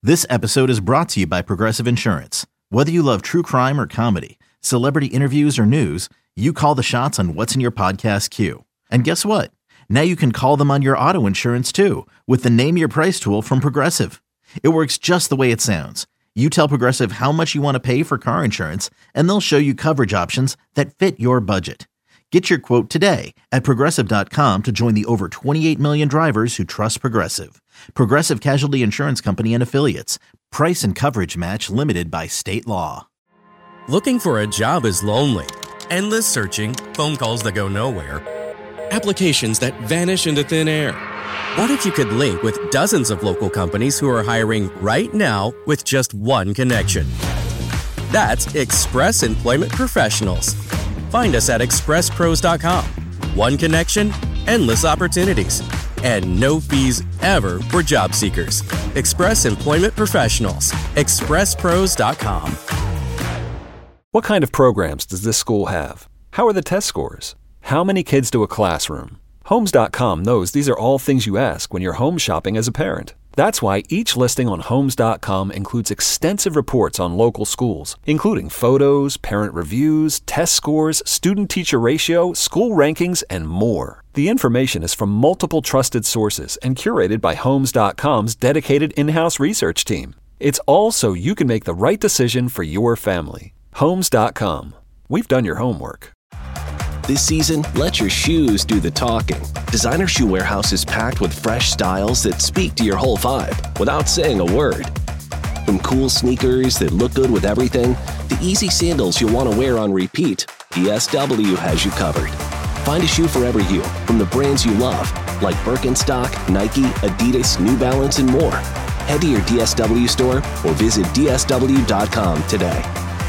This episode is brought to you by Progressive Insurance. Whether you love true crime or comedy, celebrity interviews or news, you call the shots on what's in your podcast queue. And guess what? Now you can call them on your auto insurance too with the Name Your Price tool from Progressive. It works just the way it sounds. You tell Progressive how much you want to pay for car insurance, and they'll show you coverage options that fit your budget. Get your quote today at Progressive.com to join the over 28 million drivers who trust Progressive. Progressive Casualty Insurance Company and Affiliates. Price and coverage match limited by state law. Looking for a job is lonely. Endless searching, phone calls that go nowhere, applications that vanish into thin air. What if you could link with dozens of local companies who are hiring right now with just one connection? That's Express Employment Professionals. Find us at expresspros.com. One connection, endless opportunities, and no fees ever for job seekers. Express Employment Professionals. expresspros.com. What kind of programs does this school have? How are the test scores? How many kids to a classroom? Homes.com knows these are all things you ask when you're home shopping as a parent. That's why each listing on Homes.com includes extensive reports on local schools, including photos, parent reviews, test scores, student-teacher ratio, school rankings, and more. The information is from multiple trusted sources and curated by Homes.com's dedicated in-house research team. It's all so you can make the right decision for your family. Homes.com. We've done your homework. This season, let your shoes do the talking. Designer Shoe Warehouse is packed with fresh styles that speak to your whole vibe without saying a word. From cool sneakers that look good with everything, to easy sandals you'll want to wear on repeat, DSW has you covered. Find a shoe for every you from the brands you love, like Birkenstock, Nike, Adidas, New Balance, and more. Head to your DSW store or visit DSW.com today.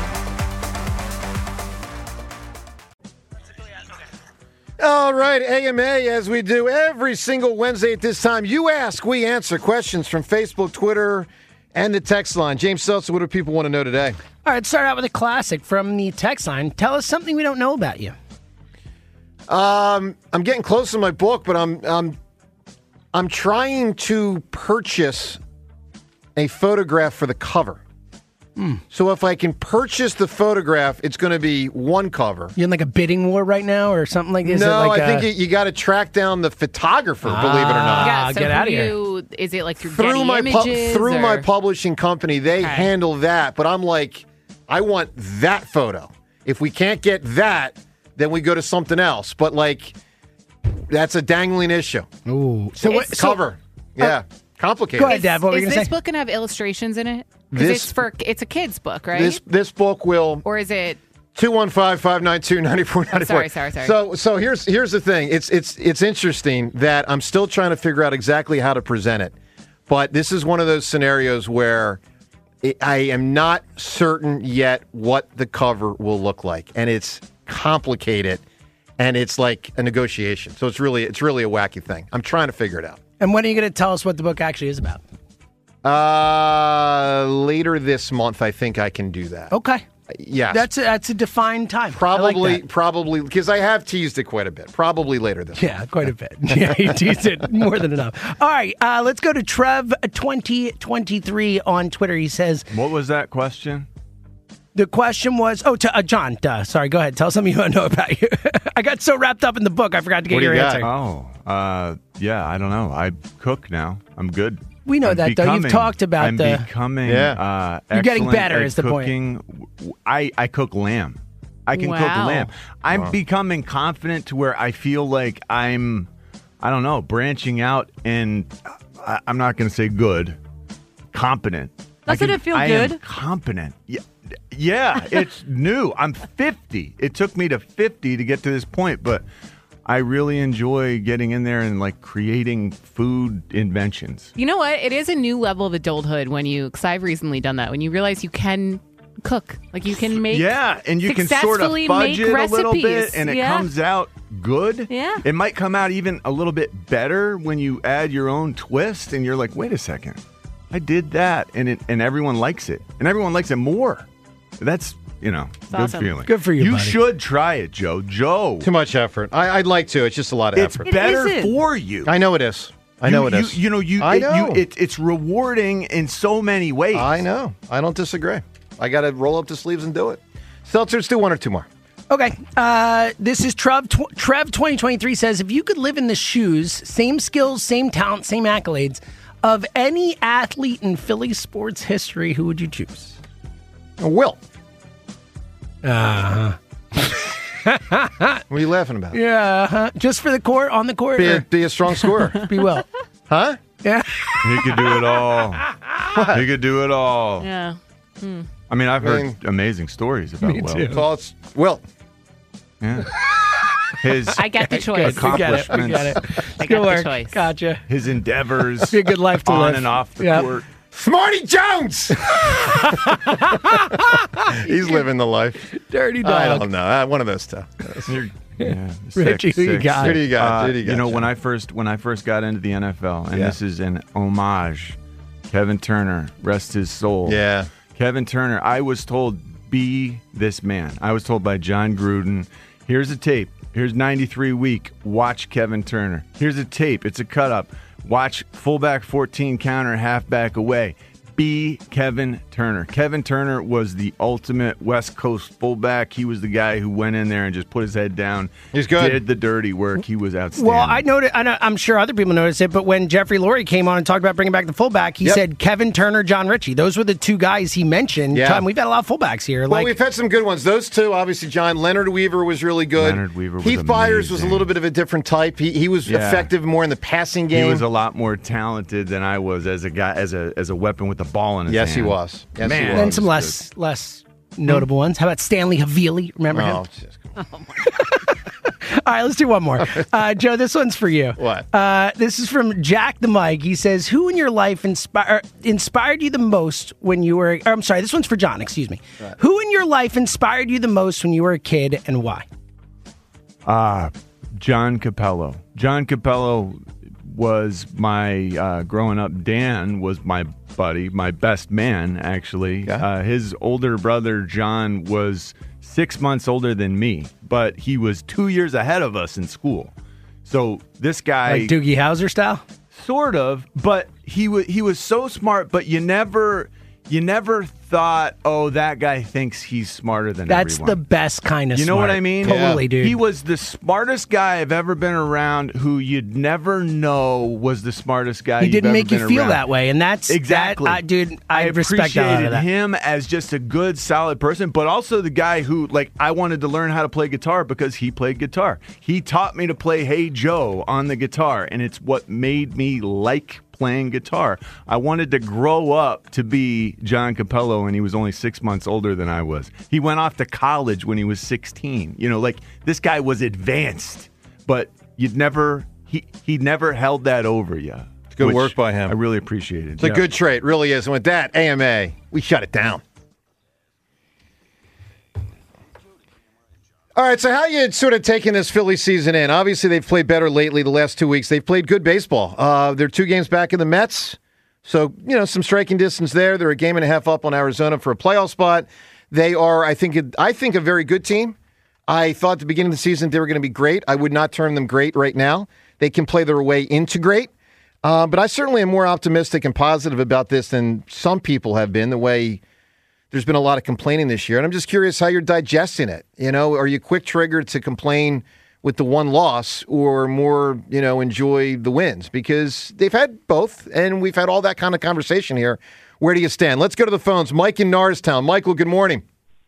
All right, AMA, as we do every single Wednesday at this time, you ask, we answer questions from Facebook, Twitter, and the text line. James Seltzer, what do people want to know today? All right, start out with a classic from the text line. Tell us something we don't know about you. I'm getting close to my book, but I'm trying to purchase a photograph for the cover. So if I can purchase the photograph, it's going to be one cover. You're in like a bidding war right now or something like this? No, I think you got to track down the photographer, believe it or not. Yeah, so get out of here. Is it like through Getty Images? Through my publishing company, they handle that. But I'm like, I want that photo. If we can't get that, then we go to something else. But like, that's a dangling issue. Ooh. Cover. Yeah. Complicated. Go ahead, Dad. What were you Is going to this say? book going to have illustrations in it? Because it's a kid's book, right? This book will. Or is it 215-592-9494. Sorry. So here's the thing. It's interesting that I'm still trying to figure out exactly how to present it. But this is one of those scenarios where I am not certain yet what the cover will look like, and it's complicated, and it's like a negotiation. So it's really a wacky thing. I'm trying to figure it out. And when are you going to tell us what the book actually is about? Later this month, I think I can do that. Okay. Yes. That's a defined time. Probably, because I have teased it quite a bit. Probably later this month. Yeah, quite a bit. Yeah, you teased it more than enough. All right, let's go to Trev2023 on Twitter. He says... What was that question? The question was... Oh, to John. Sorry, go ahead. Tell us something you want to know about you. I got so wrapped up in the book, I forgot to get your answer. Yeah, I don't know. I cook now. I'm good. We know that, though. You've talked about I'm becoming you're getting better, is the point. I cook lamb. I can cook lamb. I'm becoming confident to where I feel like I'm, I don't know, branching out, and I'm not going to say good, competent. Doesn't it feel good? Am competent. Yeah, it's new. I'm 50. It took me to 50 to get to this point, but I really enjoy getting in there and like creating food inventions. You know what? It is a new level of adulthood because I've recently done that. When you realize you can cook, like you can make, and you can sort of fudge it a little bit, and it comes out good. Yeah, it might come out even a little bit better when you add your own twist, and you're like, wait a second, I did that, and everyone likes it, and everyone likes it more. That's good awesome. feeling. Good for you, You buddy. should try it, Joe. Too much effort. I'd like to. It's just a lot of effort. It's better for you. I know it is. I know it is. I know. It's rewarding in so many ways. I know. I don't disagree. I got to roll up the sleeves and do it. Seltzers, do one or two more. Okay. This is Trev 2023 says, if you could live in the shoes, same skills, same talent, same accolades, of any athlete in Philly sports history, who would you choose? Will. Uh-huh. What are you laughing about? Yeah. Just for the court, on the court? Be a strong scorer. Be Will. Huh? Yeah. He could do it all. He could do it all. Yeah. I mean, I've heard amazing stories about Will. too. So it's Will. Yeah. His I get the choice. accomplishments, I Good got work. the choice. Gotcha. his endeavors, Be a good life to on live. and off the Yep. court. Smarty Jones! He's living the life. Dirty dog. I don't know. One of those two. Yeah, Richie, who you got? Who do you got? Who do you got, when John? I first got into the NFL, and Yeah. this is an homage, Kevin Turner, rest his soul. Yeah. Kevin Turner, I was told, be this man. I was told by John Gruden, here's a tape. Here's 93 week. Watch Kevin Turner. Here's a tape. It's a cut up. Watch fullback 14 counter, halfback away. Be Kevin Turner. Kevin Turner was the ultimate West Coast fullback. He was the guy who went in there and just put his head down. He's good. Did the dirty work. He was outstanding. Well, I noticed. I'm sure other people noticed it, but when Jeffrey Lurie came on and talked about bringing back the fullback, he said Kevin Turner, John Ritchie. Those were the two guys he mentioned. Yeah. Tom, we've had a lot of fullbacks here. Well, we've had some good ones. Those two, obviously, John. Leonard Weaver was really good. Leonard Weaver was Heath Byers was a amazing. little bit of a different type. He was effective more in the passing game. He was a lot more talented than I was as a guy, as a weapon with the ball in his Yes, hand. he was. Yes, Man. he and was. some less notable ones. How about Stanley Havili? Remember him? Oh, just, All right, let's do one more. Joe, this one's for you. What? This is from Jack the Mike. He says, who in your life inspired you the most when you were... Or, I'm sorry, this one's for John, excuse me. Right. Who in your life inspired you the most when you were a kid, and why? John Capello. John Capello was my, growing up, Dan was my buddy, my best man, actually. Yeah. His older brother, John, was 6 months older than me, but he was 2 years ahead of us in school. So this guy... Like Doogie Howser style? Sort of, but he was so smart, but you never thought, oh, that guy thinks he's smarter than That's everyone. the best kind of You know smart. what I mean? Totally, dude. He was the smartest guy I've ever been around who you'd never know was the smartest guy He you've didn't ever make you been feel around. that way, and that's... Exactly. Dude, I respect that out appreciated of that. him as just a good, solid person, but also the guy who, like, I wanted to learn how to play guitar because he played guitar. He taught me to play Hey Joe on the guitar, and it's what made me like playing guitar. I wanted to grow up to be John Capello, and he was only 6 months older than I was. He went off to college when he was 16. You know, like, this guy was advanced, but he never held that over you. It's good work by him. I really appreciate it. It's a good trait, really is. And with that, AMA, we shut it down. All right, so how you sort of taking this Philly season in? Obviously, they've played better lately the last 2 weeks. They've played good baseball. They're 2 games back in the Mets. So, some striking distance there. They're a game and a half up on Arizona for a playoff spot. They are, I think, a very good team. I thought at the beginning of the season they were going to be great. I would not term them great right now. They can play their way into great. But I certainly am more optimistic and positive about this than some people have been, the way there's been a lot of complaining this year. And I'm just curious how you're digesting it. Are you quick triggered to complain with the one loss or more, enjoy the wins? Because they've had both, and we've had all that kind of conversation here. Where do you stand? Let's go to the phones. Mike in Norristown. Michael, good morning.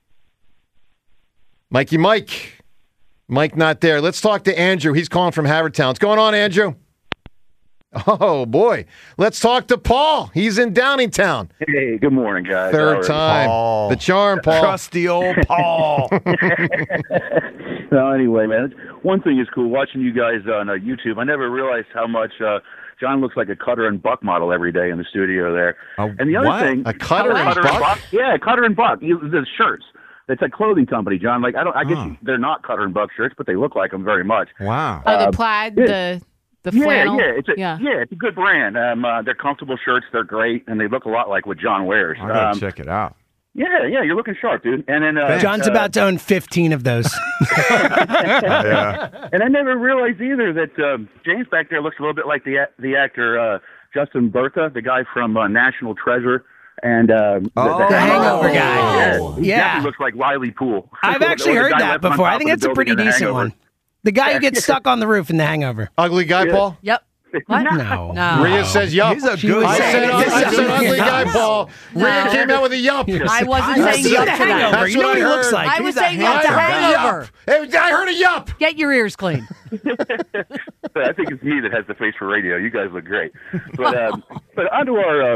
Mike. Mike not there. Let's talk to Andrew. He's calling from Havertown. What's going on, Andrew? Oh, boy. Let's talk to Paul. He's in Downingtown. Hey, good morning, guys. Third time. Paul. The charm, Paul. Trusty old Paul. No, anyway, man, one thing is cool. Watching you guys on YouTube, I never realized how much John looks like a Cutter and Buck model every day in the studio there. And the other what? thing... A Cutter and Buck? Yeah, Cutter and Buck. The shirts. It's a clothing company, John. Like, I guess they're not Cutter and Buck shirts, but they look like them very much. Wow. Oh, the plaid, the flannel. Yeah, it's a good brand. They're comfortable shirts. They're great, and they look a lot like what John wears. I gotta check it out. Yeah, you're looking sharp, dude. And then John's about to own 15 of those. And I never realized either that James back there looks a little bit like the actor Justin Bertha, the guy from National Treasure. And the Hangover guy. He definitely looks like Riley Poole. I've actually heard that before. I think that's a pretty decent one. The guy who gets stuck on the roof in The Hangover. Ugly guy, Paul? Yep. What? No. Rhea says yup. He's a good I said ugly guy, Paul. Rhea came out with a yup. I wasn't saying yup to that. Hangover. You know what he looks like. I was saying yup to Hangover. Hey, I heard a yup. Get your ears clean. I think it's me that has the face for radio. You guys look great. But onto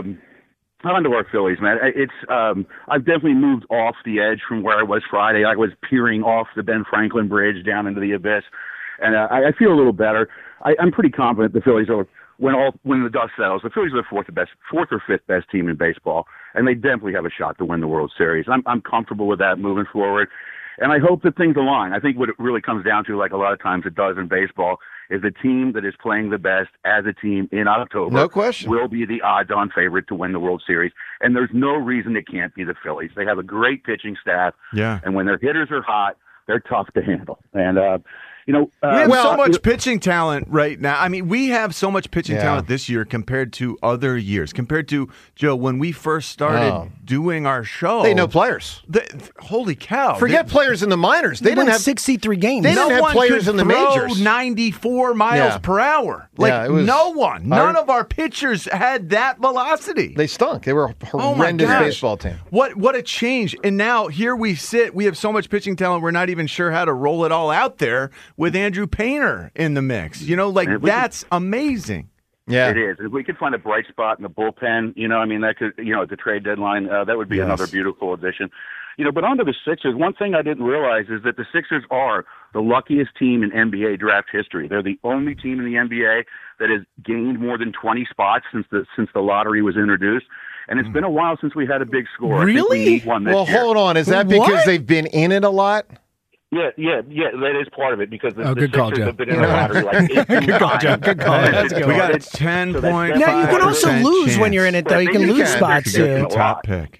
our Phillies, man. I've definitely moved off the edge from where I was Friday. I was peering off the Ben Franklin Bridge down into the abyss, and I feel a little better. I'm pretty confident the Phillies are, when the dust settles, the Phillies are the fourth or fifth best team in baseball, and they definitely have a shot to win the World Series. I'm comfortable with that moving forward, and I hope that things align. I think what it really comes down to, like a lot of times it does in baseball, is the team that is playing the best as a team in October no question. will be the odds-on favorite to win the World Series, and there's no reason it can't be the Phillies. They have a great pitching staff, and when their hitters are hot, they're tough to handle. And we have so much pitching talent right now. I mean, we have so much pitching talent this year compared to other years. Compared to, Joe, when we first started doing our show. They know players. Holy cow. Forget players in the minors. They didn't have 63 games. They didn't have players in the majors. 94 miles per hour. No one. None of our pitchers had that velocity. They stunk. They were a horrendous baseball team. What a change. And now here we sit. We have so much pitching talent, we're not even sure how to roll it all out there with Andrew Painter in the mix. That's amazing. Yeah, it is. If we could find a bright spot in the bullpen, that could, at the trade deadline, that would be another beautiful addition. But onto the Sixers, one thing I didn't realize is that the Sixers are the luckiest team in NBA draft history. They're the only team in the NBA that has gained more than 20 spots since the lottery was introduced. And it's been a while since we had a big score. Really? I think we need one this year. Hold on. Is that because they've been in it a lot? Yeah, that is part of it because the Sixers have been in the lottery like 18 Good call, Joe. Good call. That's good. We got a 10.5%. Now, you can also lose when you're in it, though. You can lose spots, too. Top pick.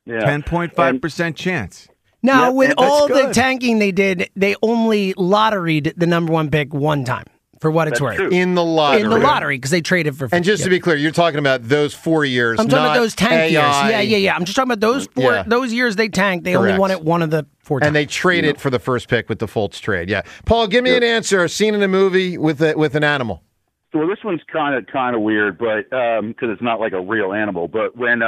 10.5% chance. Now, with all the tanking they did, they only lotteried the number one pick one time, for what it's worth. True. In the lottery. In the lottery, because they traded for... And just to be clear, you're talking about those 4 years, I'm talking about those tank AI. years. Yeah. I'm just talking about those years they tanked. They only won it one of the 4 times. And they traded for the first pick with the Fultz trade. Yeah. Paul, give me an answer. A scene in a movie with an animal. Well, this one's kind of weird, but because it's not like a real animal. But when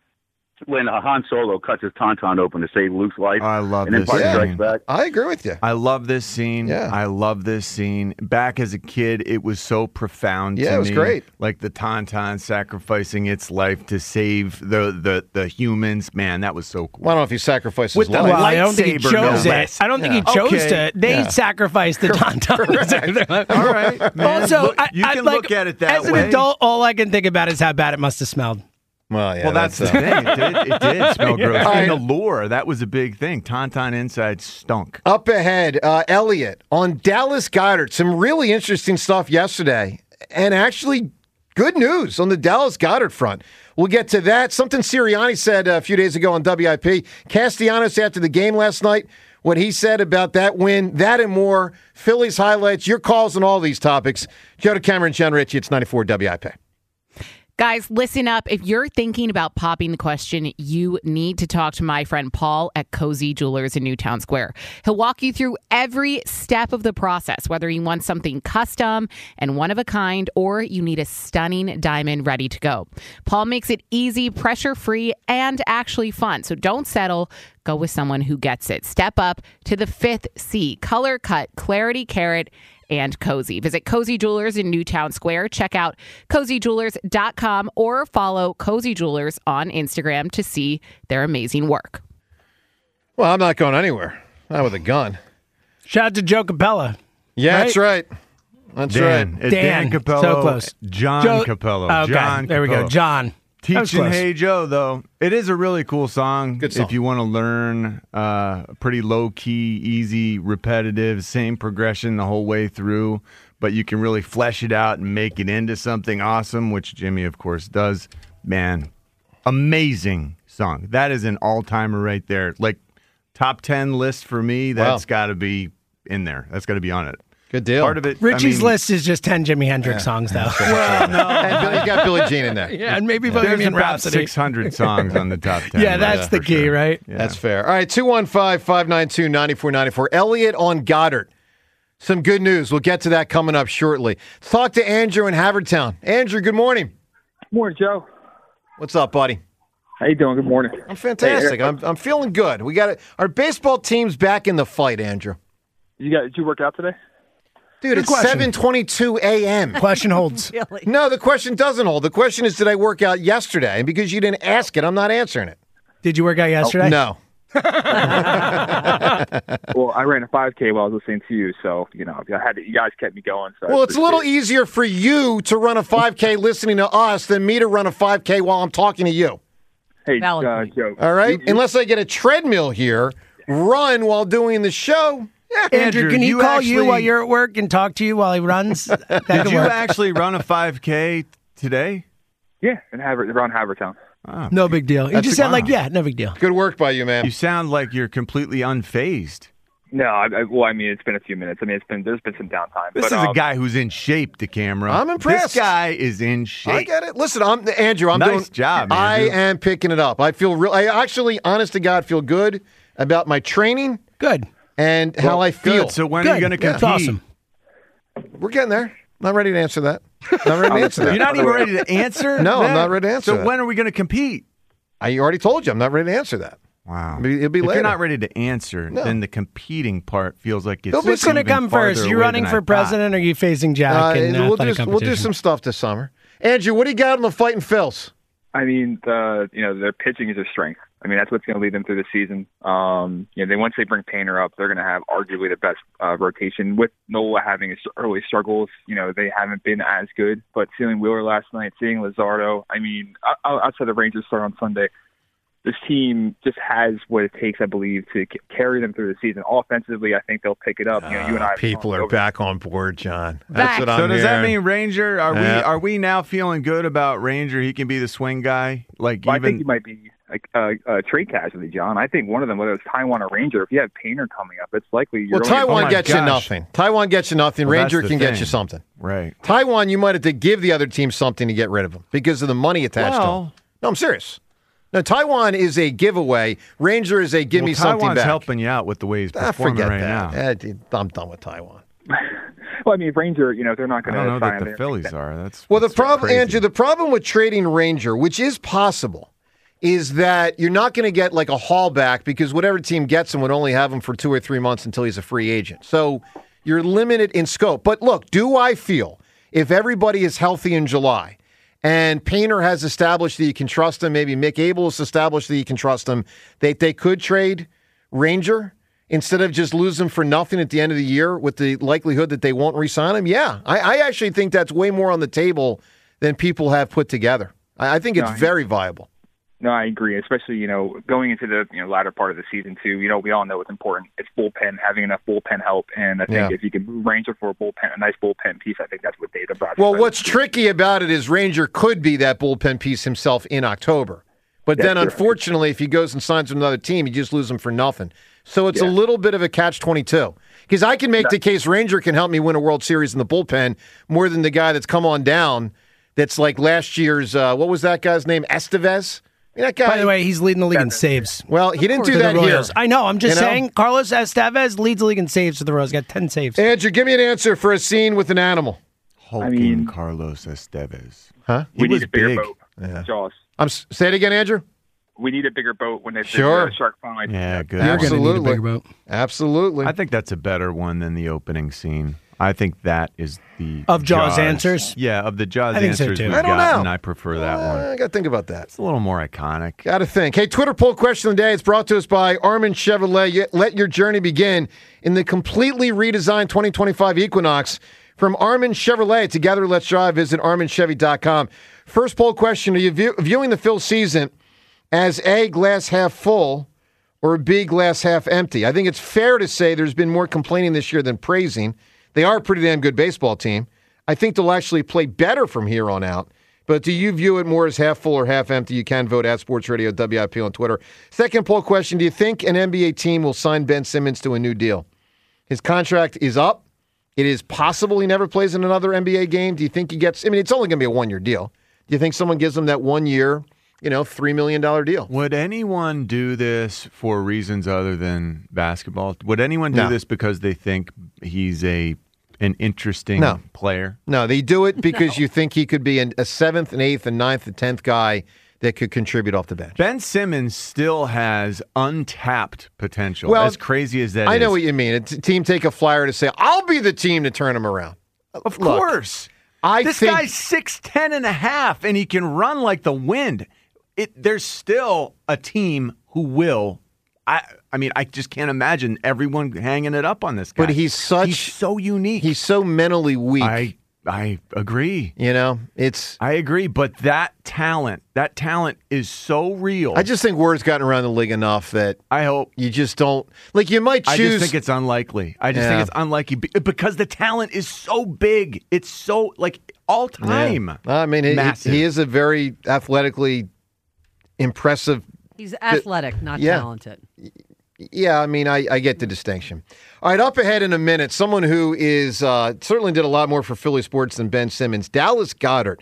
Han Solo cuts his tauntaun open to save Luke's life, I love and then this Empire scene. Strikes Back. I agree with you. I love this scene. Yeah. I love this scene. Back as a kid, it was so profound to me. Yeah, it was great. Like the tauntaun sacrificing its life to save the humans. Man, that was so cool. Well, I don't know if he sacrificed With his the life. Well, I don't think he lightsaber, chose no it. less. I don't think he chose Okay. to. They sacrificed the tauntaun. All right, man. Also, you can look at it that way. As an adult, all I can think about is how bad it must have smelled. Well, yeah. Well, that's the thing. It did smell gross. In the lore, that was a big thing. Tauntaun inside stunk. Up ahead, Elliot, on Dallas Goedert. Some really interesting stuff yesterday. And actually, good news on the Dallas Goedert front. We'll get to that. Something Sirianni said a few days ago on WIP. Castellanos after the game last night, what he said about that win, that and more. Phillies highlights, your calls on all these topics. Joe DeCamera and John Ritchie, it's 94 WIP. Guys, listen up. If you're thinking about popping the question, you need to talk to my friend Paul at Cozy Jewelers in Newtown Square. He'll walk you through every step of the process, whether you want something custom and one of a kind, or you need a stunning diamond ready to go. Paul makes it easy, pressure-free, and actually fun. So don't settle. Go with someone who gets it. Step up to the 5th C. Color cut, clarity, carat, and cozy. Visit Cozy Jewelers in Newtown Square. Check out cozyjewelers.com or follow Cozy Jewelers on Instagram to see their amazing work. Well, I'm not going anywhere. Not with a gun. Shout out to Joe Capella. Yeah, that's right. That's Dan. right. Dan Capello. So close. John Capello. Okay, John there we go. Capello. John. Teaching Hey Joe, though. It is a really cool song. Good song. If you want to learn pretty low-key, easy, repetitive, same progression the whole way through, but you can really flesh it out and make it into something awesome, which Jimmy, of course, does. Man, amazing song. That is an all-timer right there. Like, top 10 list for me, that's got to be in there. That's got to be on it. Good deal. Part of it. Richie's list is just 10 Jimi Hendrix songs, though. Well, no. And you got Billie Jean in there. Yeah, and maybe There's Bohemian about Rhapsody. 600 songs on the top 10. Yeah, that's the key, sure. right? Yeah. That's fair. All right, 215-592-9494. Elliot on Goddard. Some good news. We'll get to that coming up shortly. Let's talk to Andrew in Havertown. Andrew, good morning. Morning, Joe. What's up, buddy? How you doing? Good morning. I'm fantastic. I'm feeling good. We got it. Our baseball team's back in the fight, Andrew. Did you work out today? Dude, it's 7:22 a.m. Question holds. Really? No, the question doesn't hold. The question is, did I work out yesterday? And because you didn't ask it, I'm not answering it. Did you work out yesterday? No. Well, I ran a 5K while I was listening to you, so you guys kept me going. So Well, it's a little easier for you to run a 5K listening to us than me to run a 5K while I'm talking to you. Hey, Valid Joe. All right? Unless I get a treadmill here, run while doing the show. Andrew, can he you call actually- you while you're at work and talk to you while he runs? That Did could you work. actually run a 5K today? Yeah, around Havertown. Oh. No big deal. He That's just a- said, like, yeah, no big deal. Good work by you, man. You sound like you're completely unfazed. No, it's been a few minutes. There's been some downtime. This is a guy who's in shape, the camera. I'm impressed. This guy is in shape. I get it. Listen, Andrew. I'm Nice doing. job, I Andrew. am picking it up. I feel I actually, honest to God, feel good about my training Good. and how I feel. Good. So when are you going to Good. compete? That's awesome. We're getting there. Not ready to answer that. Not ready to answer that. You're not even ready to answer? No, I'm that? not ready to answer So that. when are we going to compete? I already told you I'm not ready to answer that. Wow. It'll be if later. you're not ready to answer, No. then the competing part feels like it's What's going to even come farther first? You away running than for I thought. president or are you facing Jack in we'll athletic do competition? some stuff this summer. Andrew, what do you got on the Fighting Phils? I mean, their pitching is their strength. I mean, that's what's going to lead them through the season. Once they bring Painter up, they're going to have arguably the best rotation. With Nola having his early struggles, they haven't been as good. But seeing Wheeler last night, seeing Luzardo, I mean, outside the Rangers start on Sunday, this team just has what it takes, I believe, to carry them through the season. Offensively, I think they'll pick it up. You and I. People are back on board, John. Back. That's what I'm So does that hearing. mean Ranger? Are Yeah. we now feeling good about Ranger? He can be the swing guy. I think he might be a trade casualty, John. I think one of them, whether it's Taiwan or Ranger, if you have Painter coming up, it's likely you're. Well, only- Taiwan my gets you gosh. nothing. Taiwan gets you nothing. Well, Ranger that's the can get thing. you something. right. Taiwan, you might have to give the other team something to get rid of him because of the money attached to him. Well- No, I'm serious. No, Taiwan is a giveaway. Ranger is a give me something Taiwan's back. helping you out with the way he's performing forget right that. now. I'm done with Taiwan. Well, I mean, Ranger, they're not I going don't know to that the Phillies are. That's Well, the what's problem, crazy. Andrew, the problem with trading Ranger, which is possible, is that you're not going to get like a haul back because whatever team gets him would only have him for 2 or 3 months until he's a free agent. So you're limited in scope. But look, do I feel if everybody is healthy in July and Painter has established that you can trust him, maybe Mick Abel has established that you can trust him, they could trade Ranger instead of just lose him for nothing at the end of the year with the likelihood that they won't re-sign him? Yeah, I actually think that's way more on the table than people have put together. I think it's very viable. No, I agree. Especially, going into the latter part of the season too. We all know it's important. It's bullpen, having enough bullpen help, and I think if you can move Ranger for a nice bullpen piece, I think that's what Data brought. Well, what's tricky about it is Ranger could be that bullpen piece himself in October, but then unfortunately, if he goes and signs with another team, you just lose him for nothing. So it's a little bit of a catch-22. Because I can make the case Ranger can help me win a World Series in the bullpen more than the guy that's come on down. That's like last year's. What was that guy's name? Estevez. That guy, By the way, he's leading the league in saves. Well, he didn't do For the that here. Royals. I know. I'm just You know? saying. Carlos Estevez leads the league in saves for the Royals. Got 10 saves. Andrew, give me an answer for a scene with an animal. Hulking Carlos Estevez. Huh? We He was need a bigger big. boat. Jaws. Say it again, Andrew. We need a bigger boat when they Sure. the shark finally. Yeah, good. You're going to need a bigger Absolutely. boat. Absolutely. I think that's a better one than the opening scene. I think that is the Of Jaws answers? Yeah, of the Jaws I think so, answers too. we've I don't gotten, know. I prefer that one. I got to think about that. It's a little more iconic. Got to think. Hey, Twitter poll question of the day. It's brought to us by Armin Chevrolet. Let your journey begin in the completely redesigned 2025 Equinox from Armin Chevrolet. Together, let's drive. Visit arminchevy.com. First poll question. Are you viewing the Phil season as A, glass half full, or B, glass half empty? I think it's fair to say there's been more complaining this year than praising. They are a pretty damn good baseball team. I think they'll actually play better from here on out. But do you view it more as half full or half empty? You can vote at Sports Radio WIP on Twitter. Second poll question, do you think an NBA team will sign Ben Simmons to a new deal? His contract is up. It is possible he never plays in another NBA game. Do you think he gets, it's only going to be a one-year deal. Do you think someone gives him that 1 year, $3 million deal? Would anyone do this for reasons other than basketball? Would anyone do this because they think he's an interesting player? No, they do it because you think he could be a 7th and 8th and 9th and 10th guy that could contribute off the bench. Ben Simmons still has untapped potential, as crazy as that is. I know what you mean. A team take a flyer to say, I'll be the team to turn him around. Of course. This guy's 6'10 and a half, and he can run like the wind. There's still a team who will. I just can't imagine everyone hanging it up on this guy. But he's so unique. He's so mentally weak. I agree. I agree, but that talent is so real. I just think word's gotten around the league enough that I hope you just don't you might choose. I just think it's unlikely. think it's unlikely because the talent is so big. It's so all time. Yeah. He is a very athletically impressive. He's athletic, not talented. Yeah, I get the distinction. All right, up ahead in a minute, someone who is certainly did a lot more for Philly sports than Ben Simmons, Dallas Goedert.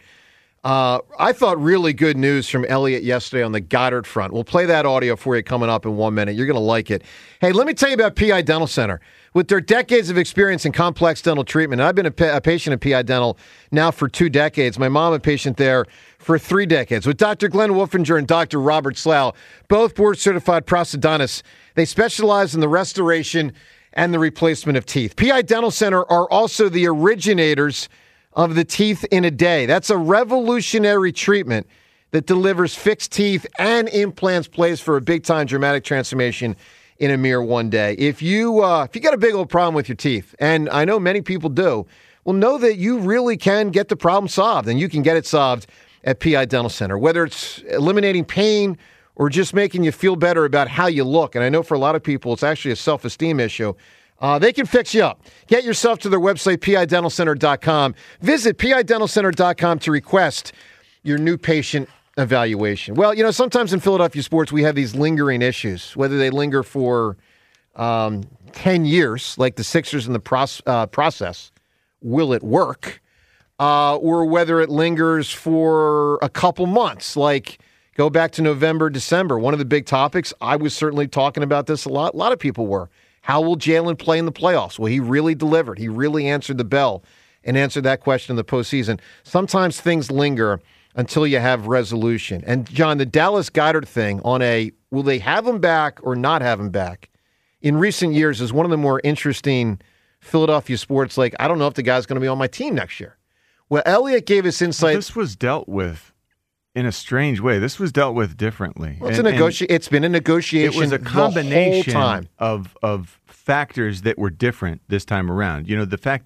I thought really good news from Elliott yesterday on the Goddard front. We'll play that audio for you coming up in 1 minute. You're going to like it. Hey, let me tell you about PI Dental Center. With their decades of experience in complex dental treatment, and I've been a patient at PI Dental now for 2 decades. My mom a patient there for 3 decades. With Dr. Glenn Wolfinger and Dr. Robert Slough, both board-certified prosthodontists, they specialize in the restoration and the replacement of teeth. PI Dental Center are also the originators of the Teeth in a Day. That's a revolutionary treatment that delivers fixed teeth and implants placed for a big-time dramatic transformation in a mere 1 day. If you got a big old problem with your teeth, and I know many people do, well, know that you really can get the problem solved, and you can get it solved at PI Dental Center. Whether it's eliminating pain or just making you feel better about how you look, and I know for a lot of people it's actually a self-esteem issue, they can fix you up. Get yourself to their website, pidentalcenter.com. Visit pidentalcenter.com to request your new patient evaluation. Well, sometimes in Philadelphia sports, we have these lingering issues, whether they linger for 10 years, like the Sixers in the process, will it work? Or whether it lingers for a couple months, like go back to November, December. One of the big topics, I was certainly talking about this a lot. A lot of people were. How will Jalen play in the playoffs? Well, he really delivered. He really answered the bell and answered that question in the postseason. Sometimes things linger until you have resolution. And, John, the Dallas Goedert thing on will they have him back or not have him back, in recent years is one of the more interesting Philadelphia sports. I don't know if the guy's going to be on my team next year. Well, Elliott gave us insight. This was dealt with in a strange way. This was dealt with differently. Well, it's been a negotiation. It was a combination the whole time. of factors that were different this time around. The fact that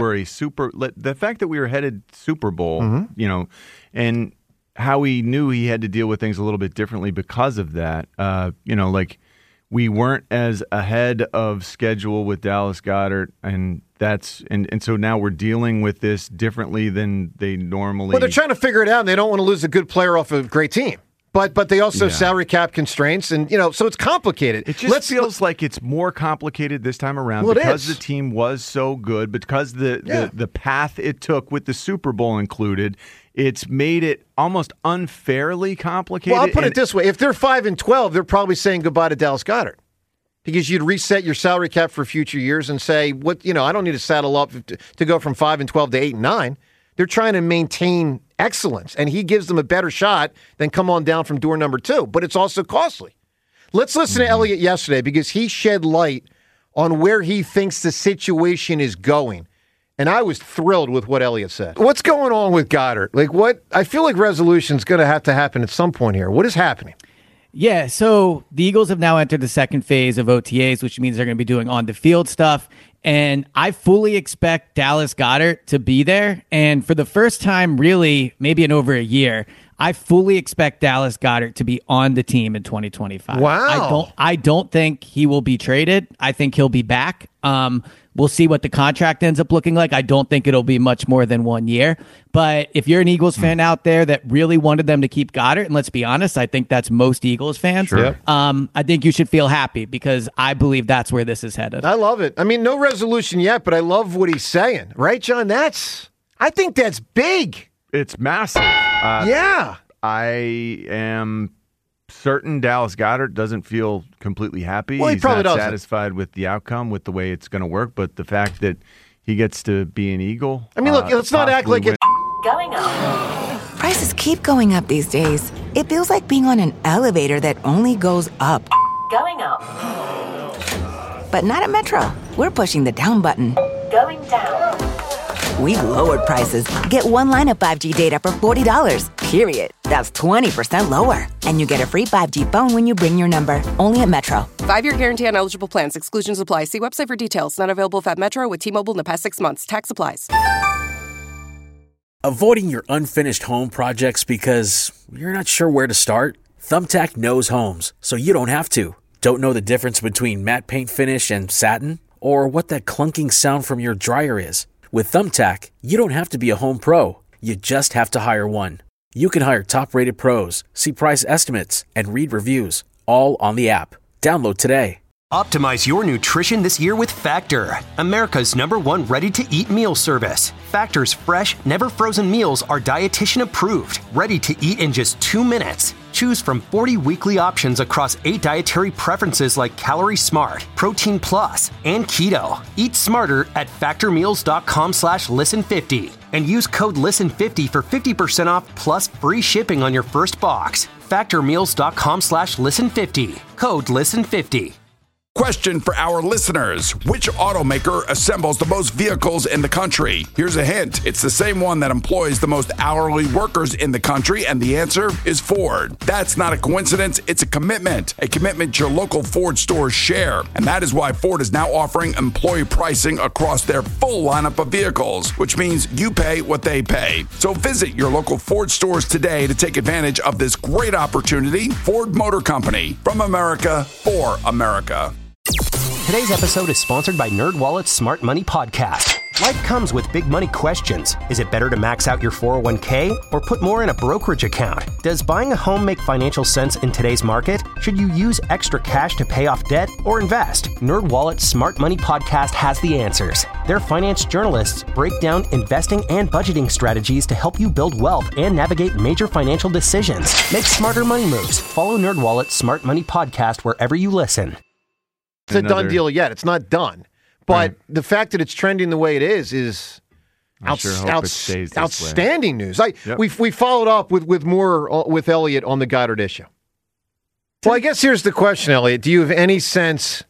the fact that we were headed Super Bowl, and how he knew he had to deal with things a little bit differently because of that. We weren't as ahead of schedule with Dallas Goedert, and so now we're dealing with this differently than they normally. Well, they're trying to figure it out, and they don't want to lose a good player off a great team. But they also have salary cap constraints, and so it's complicated. It just feels like it's more complicated this time around because the team was so good, because the path it took with the Super Bowl included. It's made it almost unfairly complicated. Well, I'll put it this way. If they're 5-12, they're probably saying goodbye to Dallas Goedert. Because you'd reset your salary cap for future years and say, I don't need to saddle up to go from 5-12 to 8-9. They're trying to maintain excellence, and he gives them a better shot than come on down from door number 2. But it's also costly. Let's listen to Elliott yesterday because he shed light on where he thinks the situation is going. And I was thrilled with what Elliott said. What's going on with Goddard? I feel like resolution's going to happen at some point here. What is happening? Yeah, so the Eagles have now entered the second phase of OTAs, which means they're going to be doing on-the-field stuff. And I fully expect Dallas Goedert to be there. And for the first time, really, maybe in over a year, I fully expect Dallas Goedert to be on the team in 2025. Wow. I don't think he will be traded. I think he'll be back. We'll see what the contract ends up looking like. I don't think it'll be much more than 1 year. But if you're an Eagles fan out there that really wanted them to keep Goddard, and let's be honest, I think that's most Eagles fans. Sure. I think you should feel happy because I believe that's where this is headed. I love it. I mean, no resolution yet, but I love what he's saying. Right, John? I think that's big. It's massive. Yeah. I am certain Dallas Goedert doesn't feel completely happy. Well, he He's probably not doesn't. satisfied with the outcome, with the way it's going to work, but the fact that he gets to be an Eagle. I mean, look, let's not act like it's going up. Prices keep going up these days. It feels like being on an elevator that only goes up. Going up. But not at Metro. We're pushing the down button. Going down. We've lowered prices. Get one line of 5G data for $40, period. That's 20% lower. And you get a free 5G phone when you bring your number. Only at Metro. 5-year guarantee on eligible plans. Exclusions apply. See website for details. Not available at Metro with T-Mobile in the past 6 months. Tax applies. Avoiding your unfinished home projects because you're not sure where to start? Thumbtack knows homes, so you don't have to. Don't know the difference between matte paint finish and satin? Or what that clunking sound from your dryer is? With Thumbtack, you don't have to be a home pro. You just have to hire one. You can hire top-rated pros, see price estimates, and read reviews, all on the app. Download today. Optimize your nutrition this year with Factor, America's #1 ready-to-eat meal service. Factor's fresh, never-frozen meals are dietitian approved, ready to eat in just 2 minutes. Choose from 40 weekly options across 8 dietary preferences like Calorie Smart, Protein Plus, and Keto. Eat smarter at factormeals.com/listen50 and use code LISTEN50 for 50% off plus free shipping on your first box. Factormeals.com/listen50. Code LISTEN50. Question for our listeners. Which automaker assembles the most vehicles in the country? Here's a hint. It's the same one that employs the most hourly workers in the country, and the answer is Ford. That's not a coincidence. It's a commitment your local Ford stores share. And that is why Ford is now offering employee pricing across their full lineup of vehicles, which means you pay what they pay. So visit your local Ford stores today to take advantage of this great opportunity. Ford Motor Company, from America for America. Today's episode is sponsored by NerdWallet's Smart Money Podcast. Life comes with big money questions. Is it better to max out your 401k or put more in a brokerage account? Does buying a home make financial sense in today's market? Should you use extra cash to pay off debt or invest? NerdWallet's Smart Money Podcast has the answers. Their finance journalists break down investing and budgeting strategies to help you build wealth and navigate major financial decisions. Make smarter money moves. Follow NerdWallet's Smart Money Podcast wherever you listen. It's a done deal yet. It's not done. But the fact that it's trending the way it is outstanding news. We followed up with more with Elliot on the Goddard issue. Well, I guess here's the question, Elliot. Do you have any sense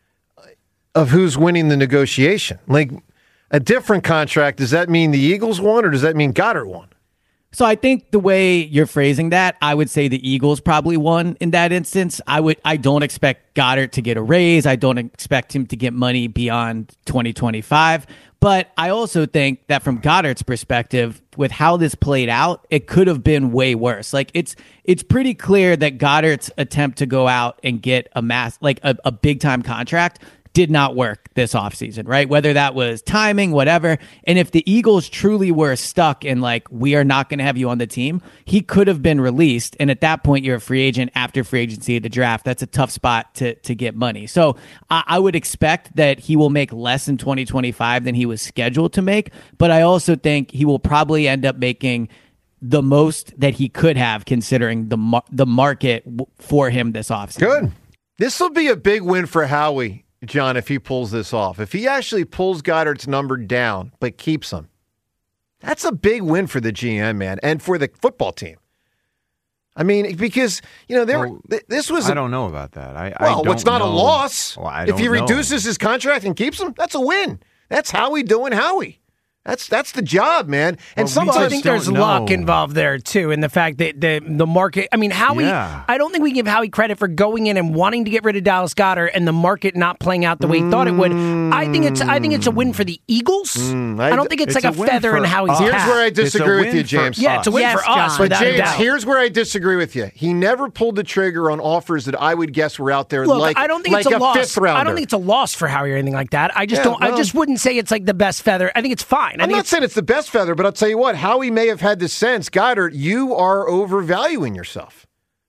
of who's winning the negotiation? Like a different contract, does that mean the Eagles won or does that mean Goddard won? So I think the way you're phrasing that, I would say the Eagles probably won in that instance. I don't expect Goddard to get a raise. I don't expect him to get money beyond 2025. But I also think that from Goddard's perspective, with how this played out, it could have been way worse. Like it's pretty clear that Goddard's attempt to go out and get a big time contract did not work this offseason, right? Whether that was timing, whatever. And if the Eagles truly were stuck and we are not going to have you on the team, he could have been released. And at that point, you're a free agent after free agency at the draft. That's a tough spot to get money. So I would expect that he will make less in 2025 than he was scheduled to make. But I also think he will probably end up making the most that he could have considering the market for him this offseason. Good. This will be a big win for Howie, John, if he pulls this off. If he actually pulls Goddard's number down but keeps him, that's a big win for the GM, man, and for the football team. I mean, because, this was... I don't know about that. It's not a loss. Well, if he reduces his contract and keeps him, that's a win. That's Howie doing Howie. That's the job, man. And Well, sometimes I think there's luck involved there too, in the fact that the market. I mean, Howie. Yeah. I don't think we give Howie credit for going in and wanting to get rid of Dallas Goedert and the market not playing out the way he thought it would. I think it's a win for the Eagles. I don't think it's like a feather in Howie's Here's cap. where I disagree with you, James. Yeah, it's a win for us. But without a James, doubt. here's where I disagree with you. He never pulled the trigger on offers that I would guess were out there. Look, I don't think like it's a loss. fifth rounder. I don't think it's a loss for Howie or anything like that. I just don't. I just wouldn't say it's like the best feather. I think it's fine. I'm not saying it's the best feather, but I'll tell you what, Howie may have had the sense, Goddard, you are overvaluing yourself.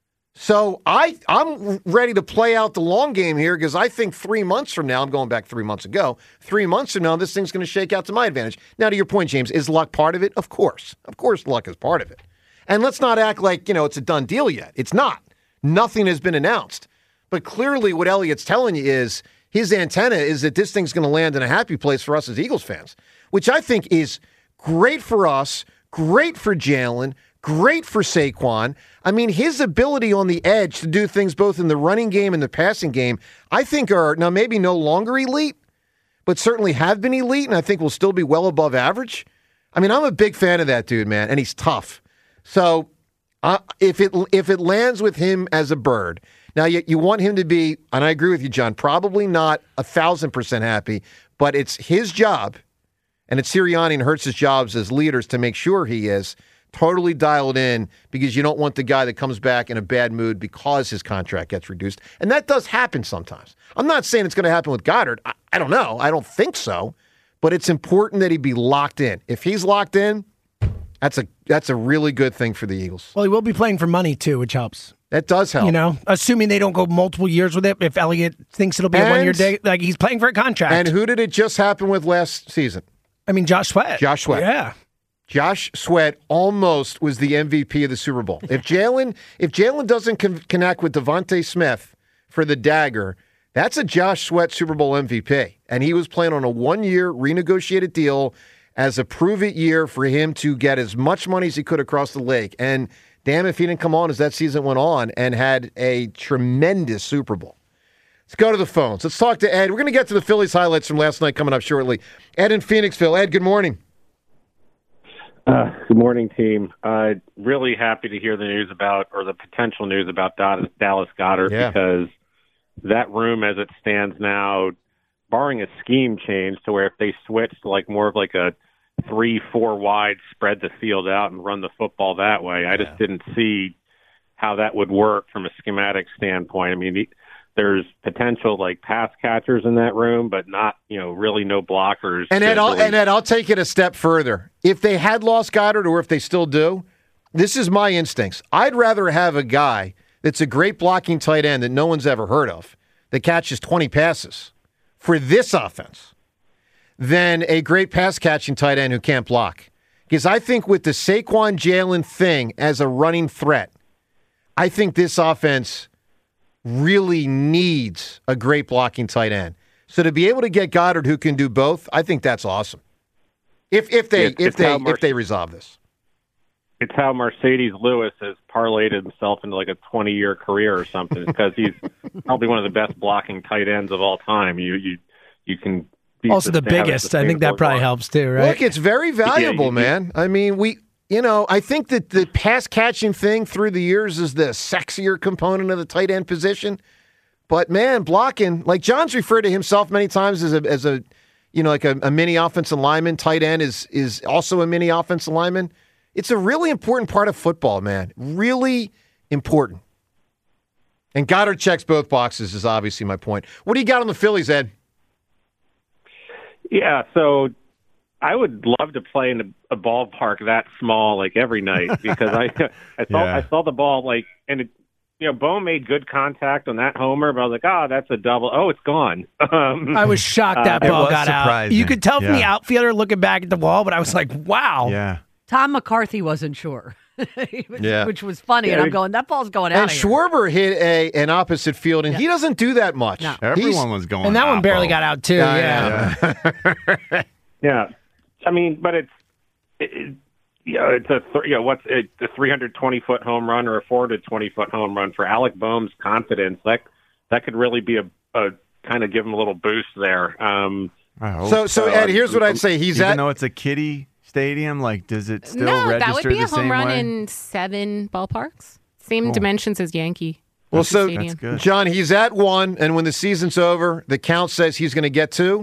So I'm ready to play out the long game here because I think 3 months from now, I'm going back 3 months ago, 3 months from now, this thing's going to shake out to my advantage. Now, to your point, James, is luck part of it? Of course. Of course luck is part of it. And let's not act like, it's a done deal yet. It's not. Nothing has been announced. But clearly what Elliott's telling you is his antenna is that this thing's going to land in a happy place for us as Eagles fans, which I think is great for us, great for Jalen, great for Saquon. I mean, his ability on the edge to do things both in the running game and the passing game, I think are now maybe no longer elite, but certainly have been elite, and I think will still be well above average. I mean, I'm a big fan of that dude, man, and he's tough. So if it lands with him as a bird, now you want him to be, and I agree with you, John, probably not 1,000% happy, but it's his job. And it's Sirianni and Hurts' jobs as leaders to make sure he is totally dialed in because you don't want the guy that comes back in a bad mood because his contract gets reduced. And that does happen sometimes. I'm not saying it's going to happen with Goddard. I don't know. I don't think so. But it's important that he be locked in. If he's locked in, that's a really good thing for the Eagles. Well, he will be playing for money too, which helps. That does help. Assuming they don't go multiple years with it. If Elliott thinks it'll be a 1 year day, like he's playing for a contract. And who did it just happen with last season? I mean, Josh Sweat. Josh Sweat. Yeah. Josh Sweat almost was the MVP of the Super Bowl. If Jalen doesn't connect with Devontae Smith for the dagger, that's a Josh Sweat Super Bowl MVP. And he was playing on a 1 year renegotiated deal as a prove-it year for him to get as much money as he could across the lake. And damn if he didn't come on as that season went on and had a tremendous Super Bowl. Let's go to the phones. Let's talk to Ed. We're going to get to the Phillies highlights from last night coming up shortly. Ed in Phoenixville. Ed, good morning. Good morning, team. Really happy to hear the news about, or the potential news about Dallas Goedert, because that room as it stands now, barring a scheme change to where if they switched to like more of like a 3-4 wide, spread the field out and run the football that way, I just didn't see how that would work from a schematic standpoint. I mean, there's potential like pass catchers in that room, but not, really no blockers. And Ed, I'll take it a step further. If they had lost Goddard, or if they still do, this is my instincts. I'd rather have a guy that's a great blocking tight end that no one's ever heard of, that catches 20 passes for this offense, than a great pass-catching tight end who can't block. Because I think with the Saquon Jalen thing as a running threat, I think this offense really needs a great blocking tight end. So to be able to get Goddard who can do both, I think that's awesome. If they resolve this. It's how Mercedes Lewis has parlayed himself into like a 20-year career or something, because he's probably one of the best blocking tight ends of all time. You can also the biggest. I think that probably helps too, right? Look, it's very valuable, man. I mean, I think that the pass catching thing through the years is the sexier component of the tight end position. But man, blocking, like John's referred to himself many times as a mini offensive lineman. Tight end is also a mini offensive lineman. It's a really important part of football, man. Really important. And Goddard checks both boxes is obviously my point. What do you got on the Phillies, Ed? Yeah, so I would love to play in a ballpark that small like every night, because I saw the ball and Bo made good contact on that homer, but I was like, that's a double. Oh, it's gone. I was shocked that ball got out. You could tell from the outfielder looking back at the wall, but I was like, wow. Yeah. Tom McCarthy wasn't sure, which was funny. And I'm going, that ball's going out. And Schwarber hit an opposite field, and he doesn't do that much. No. Everyone was going, and that one barely got out too. Yeah. Yeah. I mean, but it's a 320-foot home run or a 420-foot home run for Alec Boehm's confidence. That could really be a kind of give him a little boost there. I hope So Ed, here's what I'd say. Even though it's a kiddie stadium, like, does it still register that would be the a home same run way? in 7 ballparks. Same dimensions as Yankee. Well, so Stadium. John, he's at 1, and when the season's over, the count says he's going to get 2.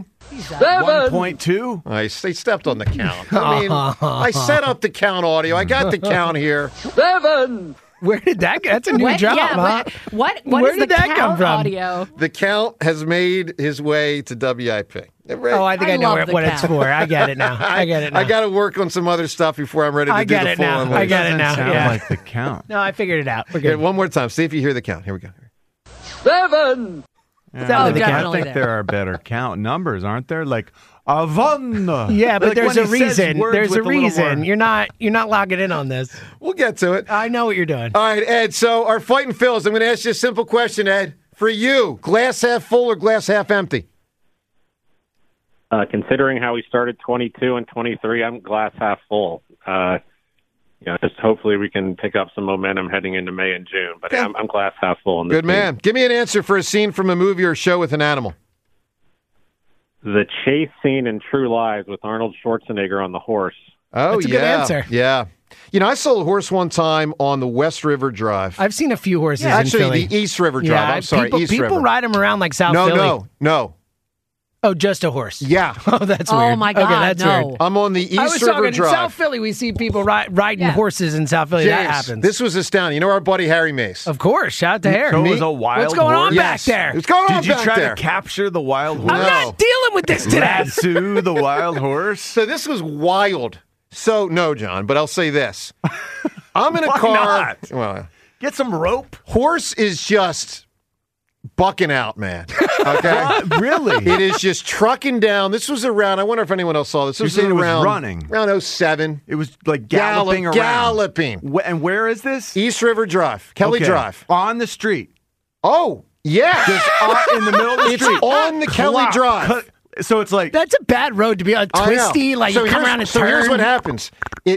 1.2. I stepped on the count. I mean, I set up the count audio. I got the count here. 7. Where did that go? That's a new job, huh? What Where is did the that count come from? audio? The count has made his way to WIP. Oh, I think I know what it's for. I get it now. I get it now. I got to work on some other stuff before I'm ready to do the full on I get it now. Sound Yeah. like the count. No, I figured it out. We're Here, good. one more time. See if you hear the count. Here we go. 7. I definitely think there are better count numbers, aren't there? Like Avon. Yeah, but Like there's when a he says reason. words There's with a little reason. more- You're not logging in on this. We'll get to it. I know what you're doing. All right, Ed. So our Fighting Phils, I'm going to ask you a simple question, Ed. For you, glass half full or glass half empty? Considering how we started 22 and 23, I'm glass half full. Just hopefully we can pick up some momentum heading into May and June. But I'm glass half full. In this Good man. Give me an answer for a scene from a movie or show with an animal. The chase scene in True Lies with Arnold Schwarzenegger on the horse. Oh, That's a good answer. Yeah. You know, I saw a horse one time on the West River Drive. I've seen a few horses in Actually, Philly. the East River Drive. Yeah, I'm sorry, East River. People ride them around like South Philly. No. Oh, just a horse. Yeah. Oh, that's Oh, weird. my Okay, God, that's no. weird. I'm on the East I was River talking Drive. in South Philly. We see people riding horses in South Philly. That James, happens. This was astounding. You know our buddy Harry Mace? Of course. Shout out to Harry. So it was a wild What's going on horse? back there? What's going on Did you back try there? to capture the wild horse? I'm not dealing with this today. Lasso the wild horse? So this was wild. So, no, John, but I'll say this. I'm in a Why car. not? Well, Get some rope. horse is just bucking out, man. Okay? Really? It is just trucking down. This was around, I wonder if anyone else saw this. You're This saying it was around running. Around 07. It was like galloping around. Galloping. And where is this? East River Drive. Kelly Okay. Drive. On the street. Oh, yeah. In the middle of the It's street. on the Kelly Drive. So it's like That's a bad road to be on. I know. Twisty, like So you come here's- around and So turn. here's what happens.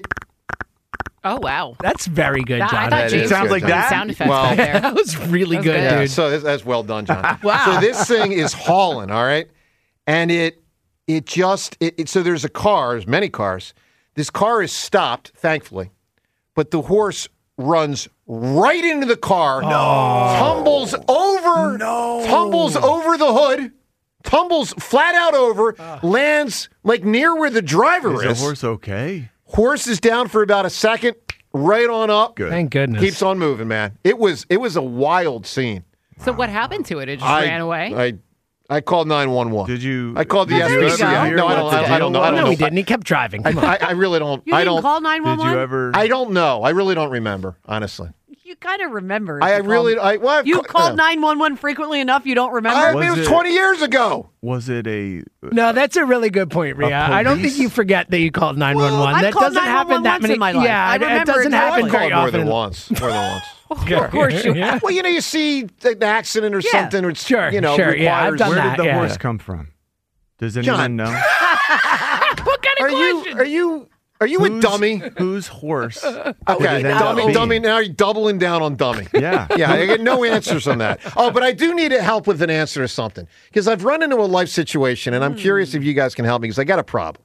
Oh, wow. That's very good, I John. thought James sounds like was doing that? sound effects Well- back there. That was really That was good, good. Yeah, dude. so that's well done, John. Wow. So this thing is hauling, all right? And so there's a car, there's many cars. This car is stopped, thankfully, but the horse runs right into the car, tumbles over the hood, tumbles flat out over, lands like near where the driver is is. the horse okay? Horse is down for about a second, right on up. Good. Thank goodness. Keeps on moving, man. It was a wild scene. So what happened to it? It just ran away? I called 911. Did you? I called the There you SPCA. go. No, I don't know. I don't No, know. he didn't. He kept driving. Come on. I really don't. You I didn't don't. call Did 911? you ever? I don't know. I really don't remember, honestly. You kind of remember. if I you really. called- I've You ca- called 911 frequently enough you don't remember? I mean, Was it was it- 20 years ago. Was it a? No, that's a really good point, Rhea. I don't think police? you forget that you called 911. Well, I've that called doesn't happen 911 that once many. in my life. Yeah, I it remember doesn't it happen totally. I very called more than often. once. More than once. Of course you Yeah. Well, you see an accident or Yeah. something, or it's, Sure, you know, sure, yeah, I've requires. done Where that, did the yeah. horse come from? Does anyone John. know? What kind of question? Are you a dummy? Whose horse? Okay, Did it end up dummy. being? Now you're doubling down on dummy. Yeah. Yeah, I get no answers on that. Oh, but I do need help with an answer to something because I've run into a life situation, and I'm curious if you guys can help me because I got a problem.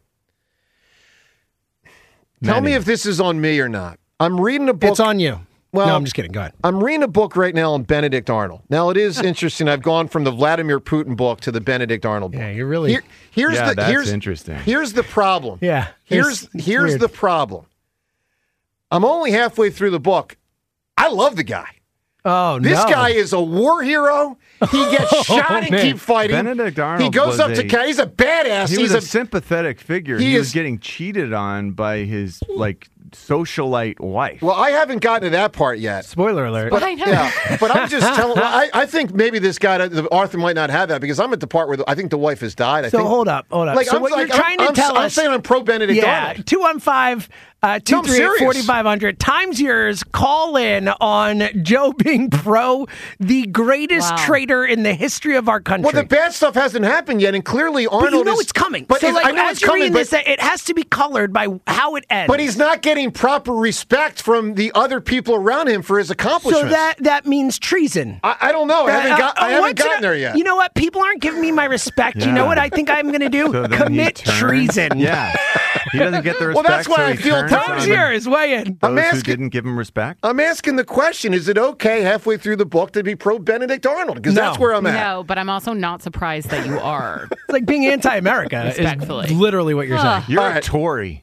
Tell me if this is on me or not. I'm reading a book. It's on you. Well, No, I'm just kidding. Go ahead. I'm reading a book right now on Benedict Arnold. Now, it is interesting. I've gone from the Vladimir Putin book to the Benedict Arnold book. Yeah, you're really. Here's Yeah, the that's here's interesting. Here's the problem. Yeah. Here's it's here's weird. the problem. I'm only halfway through the book. I love the guy. Oh, This no. guy is a war hero. He gets shot and man. keep fighting. Benedict Arnold. He goes was up to he's a badass. He He's was a sympathetic figure. he He was is- getting cheated on by his socialite wife. well, I haven't gotten to that part yet. Spoiler alert. But, I know. yeah, but I'm just telling. I think maybe this guy, Arthur, might not have that because I'm at the part where I think the wife has died. I So think. hold up. Like, so I'm, what like, you're trying to I'm tell I'm us? saying I'm pro Benedict Yeah, Arnold. 215. 238-4500. Time's yours. Call in on Joe being the greatest trader in the history of our country. Well, the bad stuff hasn't happened yet, and clearly Arnold But you know it's coming. But so, I know as it's you're coming, reading this, it has to be colored by how it ends. But he's not getting proper respect from the other people around him for his accomplishments. So that means treason. I don't know. I haven't gotten there yet. You know what? People aren't giving me my respect. Yeah. You know what I think I'm going to do? So Commit treason. Yeah. He doesn't get the respect. Well, that's why so I he feel turns Tom's on here is weighing. those who didn't give him respect. I'm asking the question, is it okay halfway through the book to be pro-Benedict Arnold? Because that's where I'm at. No, but I'm also not surprised that you are. It's like being anti-America Respectfully. is literally what you're saying. You're a Tory.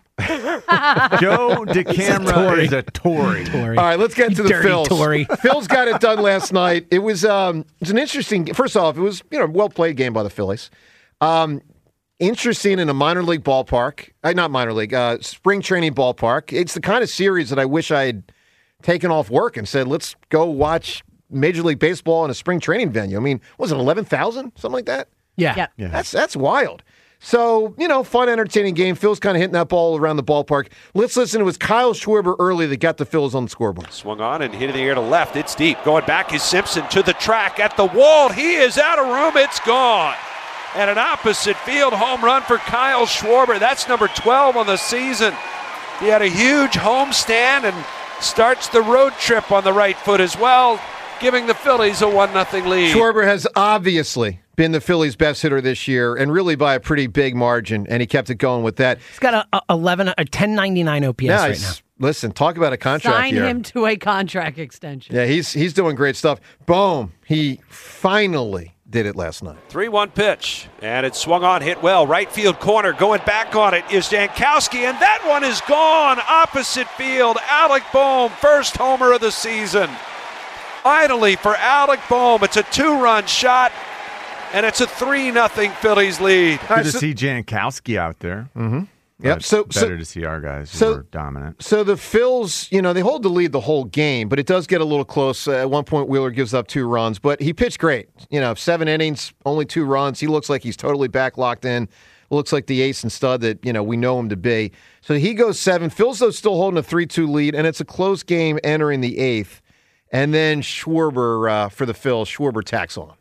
Joe DeCamera is a Tory. All right, let's get to the Dirty Phils. Tory. Phils got it done last night. It was an interesting. First off, it was a well played game by the Phillies. Interesting in a minor league ballpark, not minor league, spring training ballpark. It's the kind of series that I wish I had taken off work and said, let's go watch Major League Baseball in a spring training venue. I mean, was it 11,000, something like that? Yeah. That's wild. So, fun, entertaining game. Phil's kind of hitting that ball around the ballpark. Let's listen. It was Kyle Schwarber early that got the Phils on the scoreboard. Swung on and hit in the air to left. It's deep. Going back is Simpson to the track at the wall. He is out of room. It's gone. And an opposite field home run for Kyle Schwarber. That's number 12 on the season. He had a huge homestand and starts the road trip on the right foot as well, giving the Phillies a 1-0 lead. Schwarber has obviously been the Phillies' best hitter this year, and really by a pretty big margin, and he kept it going with that. He's got a 1099 OPS right now. Listen, talk about a contract Sign here. him to a contract extension. Yeah, he's doing great stuff. Boom. He finally did it last night. 3-1 pitch, and it swung on, hit well. Right field corner, going back on it is Jankowski, and that one is gone. Opposite field, Alec Bohm, first homer of the season. Finally for Alec Bohm, it's a 2-run shot, and it's a 3-0 Phillies lead. Good to see Jankowski out there. Mm-hmm. Yep. So better to see our guys who are dominant. So the Phils, they hold the lead the whole game, but it does get a little close. At one point, Wheeler gives up 2 runs, but he pitched great. 7 innings, only 2 runs. He looks like he's totally back locked in. Looks like the ace and stud that we know him to be. So he goes 7. Phil's though still holding a 3-2 lead, and it's a close game entering the 8th. And then Schwarber for the Phils. Schwarber tacks on.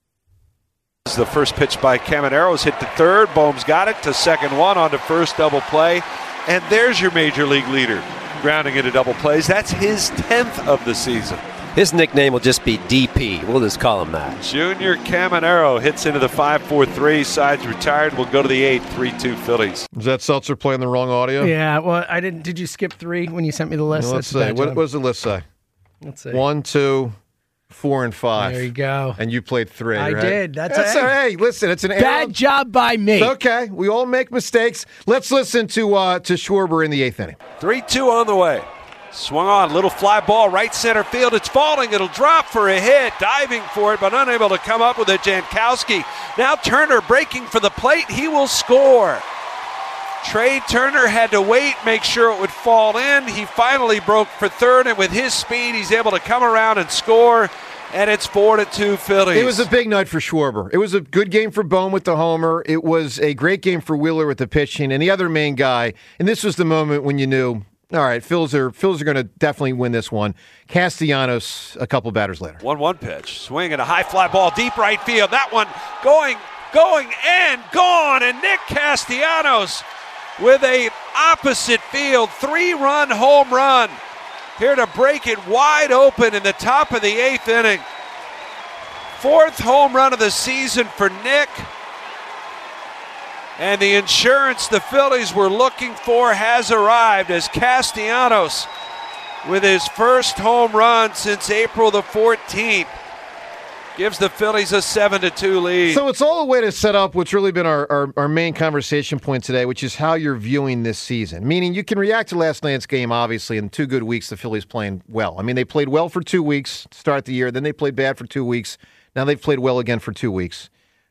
The first pitch by Camaneros hit the third. Bohm's got it to second one on to first, double play. And there's your major league leader grounding into double plays. That's his 10th of the season. His nickname will just be DP. We'll just call him that. Junior Caminero hits into the 5-4-3. Sides retired. We'll go to the 8th, 3-2 Phillies. Is that Seltzer playing the wrong audio? Yeah, well, I didn't. Did you skip 3 when you sent me the list? Let's see. What does the list say? Let's see. 1, 2, 4, and 5. There you go. And you played 3. I right? did. That's hey, listen, it's an bad job by me. It's okay. We all make mistakes. Let's listen to Schwarber in the 8th inning. 3-2 on the way. Swung on, little fly ball, right center field. It's falling. It'll drop for a hit. Diving for it, but unable to come up with it. Jankowski. Now Turner breaking for the plate. He will score. Trey Turner had to wait, make sure it would fall in. He finally broke for third, and with his speed, he's able to come around and score. And it's 4-2 Phillies. It was a big night for Schwarber. It was a good game for Bohm with the homer. It was a great game for Wheeler with the pitching, and the other main guy. And this was the moment when you knew, all right, Phils are going to definitely win this one. Castellanos a couple batters later. 1-1 pitch, swing and a high fly ball, deep right field. That one going and gone. And Nick Castellanos with a opposite field 3-run home run. Here to break it wide open in the top of the 8th inning. 4th home run of the season for Nick. And the insurance the Phillies were looking for has arrived as Castellanos, with his first home run since April the 14th, gives the Phillies a 7-2 lead. So it's all a way to set up what's really been our main conversation point today, which is how you're viewing this season. Meaning you can react to last night's game, obviously, in 2 good weeks, the Phillies playing well. I mean, they played well for 2 weeks to start the year. Then they played bad for 2 weeks. Now they've played well again for 2 weeks.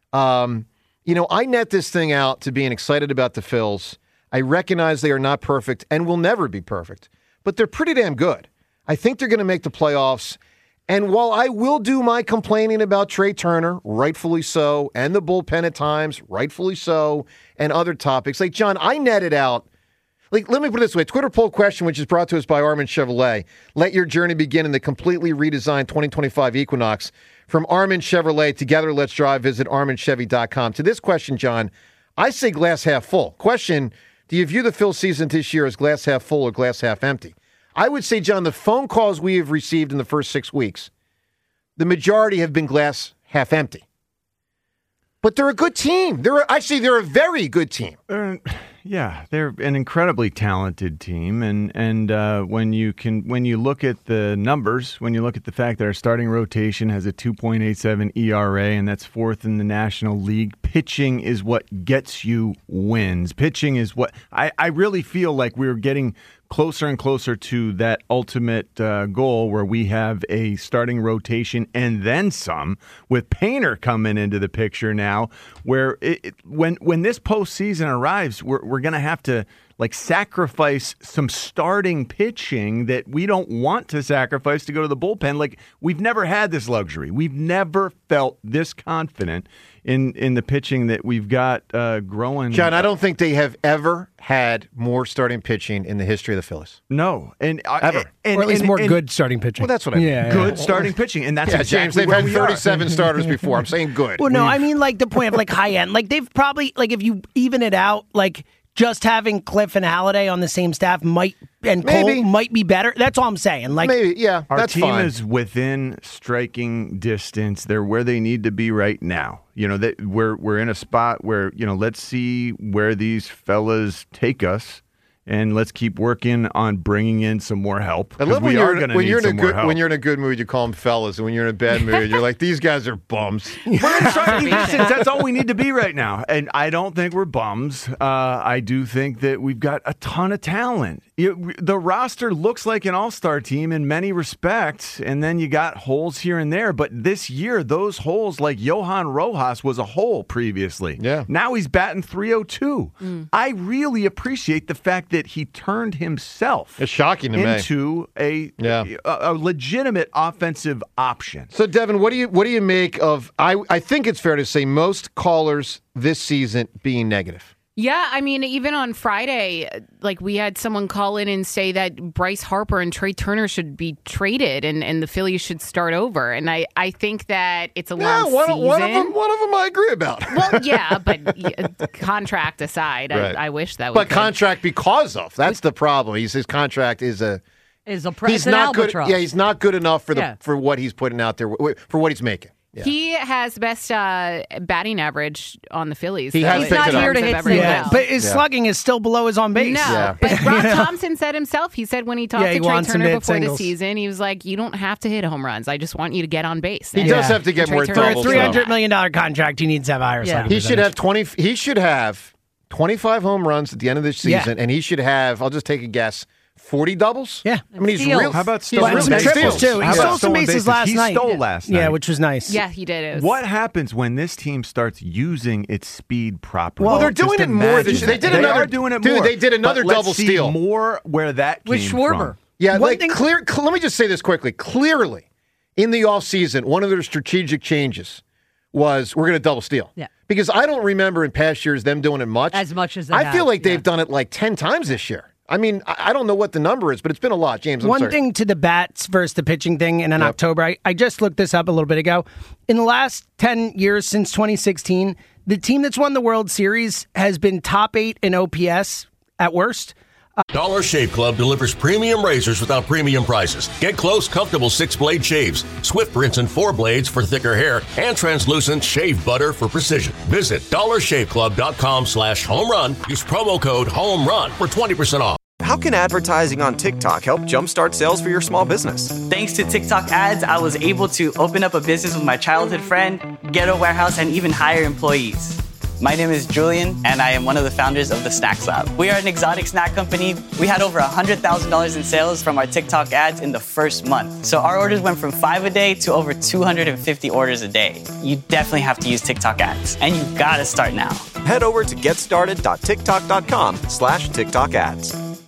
I net this thing out to being excited about the Phils. I recognize they are not perfect and will never be perfect, but they're pretty damn good. I think they're going to make the playoffs. And while I will do my complaining about Trey Turner, rightfully so, and the bullpen at times, rightfully so, and other topics, like, John, I netted out. Like, let me put it this way. Twitter poll question, which is brought to us by Armin Chevrolet. Let your journey begin in the completely redesigned 2025 Equinox. From Armin Chevrolet, together let's drive. Visit ArminChevy.com. To this question, John, I say glass half full. Question, do you view the Phil season this year as glass half full or glass half empty? I would say, John, the phone calls we have received in the first 6 weeks, the majority have been glass half empty. But they're a good team. They're a very good team. Yeah, they're an incredibly talented team, and when you look at the numbers, when you look at the fact that our starting rotation has a 2.87 ERA, and that's fourth in the National League, pitching is what gets you wins. Pitching is what I really feel like we're getting closer and closer to that ultimate goal where we have a starting rotation and then some, with Painter coming into the picture now, where when this postseason arrives, we're going to have to sacrifice some starting pitching that we don't want to sacrifice to go to the bullpen. Like, we've never had this luxury. We've never felt this confident in the pitching that we've got growing. John, I don't think they have ever had more starting pitching in the history of the Phillies. No. Ever. Or at least more good starting pitching. Well, that's what I mean. Yeah, good starting pitching. And that's exactly James, they've had 37 starters before. I'm saying good. Well, no, I mean, the point of, high end. They've probably, if you even it out, just having Cliff and Halladay on the same staff Cole might be better. That's all I'm saying. Maybe, yeah, our that's team fine. is within striking distance. They're where they need to be right now. We're in a spot where, let's see where these fellas take us, and let's keep working on bringing in some more help. I love when you're in a good mood, you call them fellas, and when you're in a bad mood, you're like, these guys are bums. We're in striking distance. That's all we need to be right now. And I don't think we're bums. I do think that we've got a ton of talent. The roster looks like an all-star team in many respects, and then you got holes here and there. But this year, those holes, like Johan Rojas was a hole previously. Yeah. Now he's batting .302. I really appreciate the fact that he turned himself into a legitimate offensive option. So, Devin, what do you make of? I think it's fair to say most callers this season being negative. Yeah, I mean, even on Friday, we had someone call in and say that Bryce Harper and Trey Turner should be traded and the Phillies should start over. And I think that it's a long season. One of them I agree about. Well, yeah, but contract aside, right. I wish that would. But contract because of. That's the problem. His contract is he's not albatross. good. Yeah, he's not good enough for what he's putting out there, for what he's making. Yeah. He has best batting average on the Phillies. He's not here to hit singles. But his slugging is still below his on base. No, but Rob Thompson said himself, he said when he talked to Trey Turner before the season, he was like, you don't have to hit home runs. I just want you to get on base. He does have to get more doubles. For a $300 million contract, he needs to have higher slugging. He should have 25 home runs at the end of this season, and he should have, I'll just take a guess, 40 doubles? Yeah. I mean, he's real. How about some triples, too? He stole some bases last night. He stole last night. Yeah, which was nice. Yeah, he did. What happens when this team starts using its speed properly? Well, they're doing it more this year. They are doing it more. Dude, they did another double steal. More where that came with Schwarber. From. Yeah, let me just say this quickly. Clearly, in the offseason, one of their strategic changes was we're going to double steal. Yeah. Because I don't remember in past years them doing it much. As much as they I feel like they've done it 10 times this year. I mean, I don't know what the number is, but it's been a lot, James. One thing to the bats versus the pitching thing, and in October, I just looked this up a little bit ago. In the last 10 years since 2016, the team that's won the World Series has been top 8 in OPS at worst. Dollar Shave Club delivers premium razors without premium prices. Get close, comfortable 6-blade shaves, swift rinse and 4 blades for thicker hair, and translucent shave butter for precision. Visit dollarshaveclub.com/home run. Use promo code HOME RUN for 20% off. How can advertising on TikTok help jumpstart sales for your small business? Thanks to TikTok ads, I was able to open up a business with my childhood friend, get a warehouse, and even hire employees. My name is Julian, and I am one of the founders of the Snacks Lab. We are an exotic snack company. We had over $100,000 in sales from our TikTok ads in the first month. So our orders went from 5 a day to over 250 orders a day. You definitely have to use TikTok ads, and you gotta start now. Head over to getstarted.tiktok.com/TikTok ads.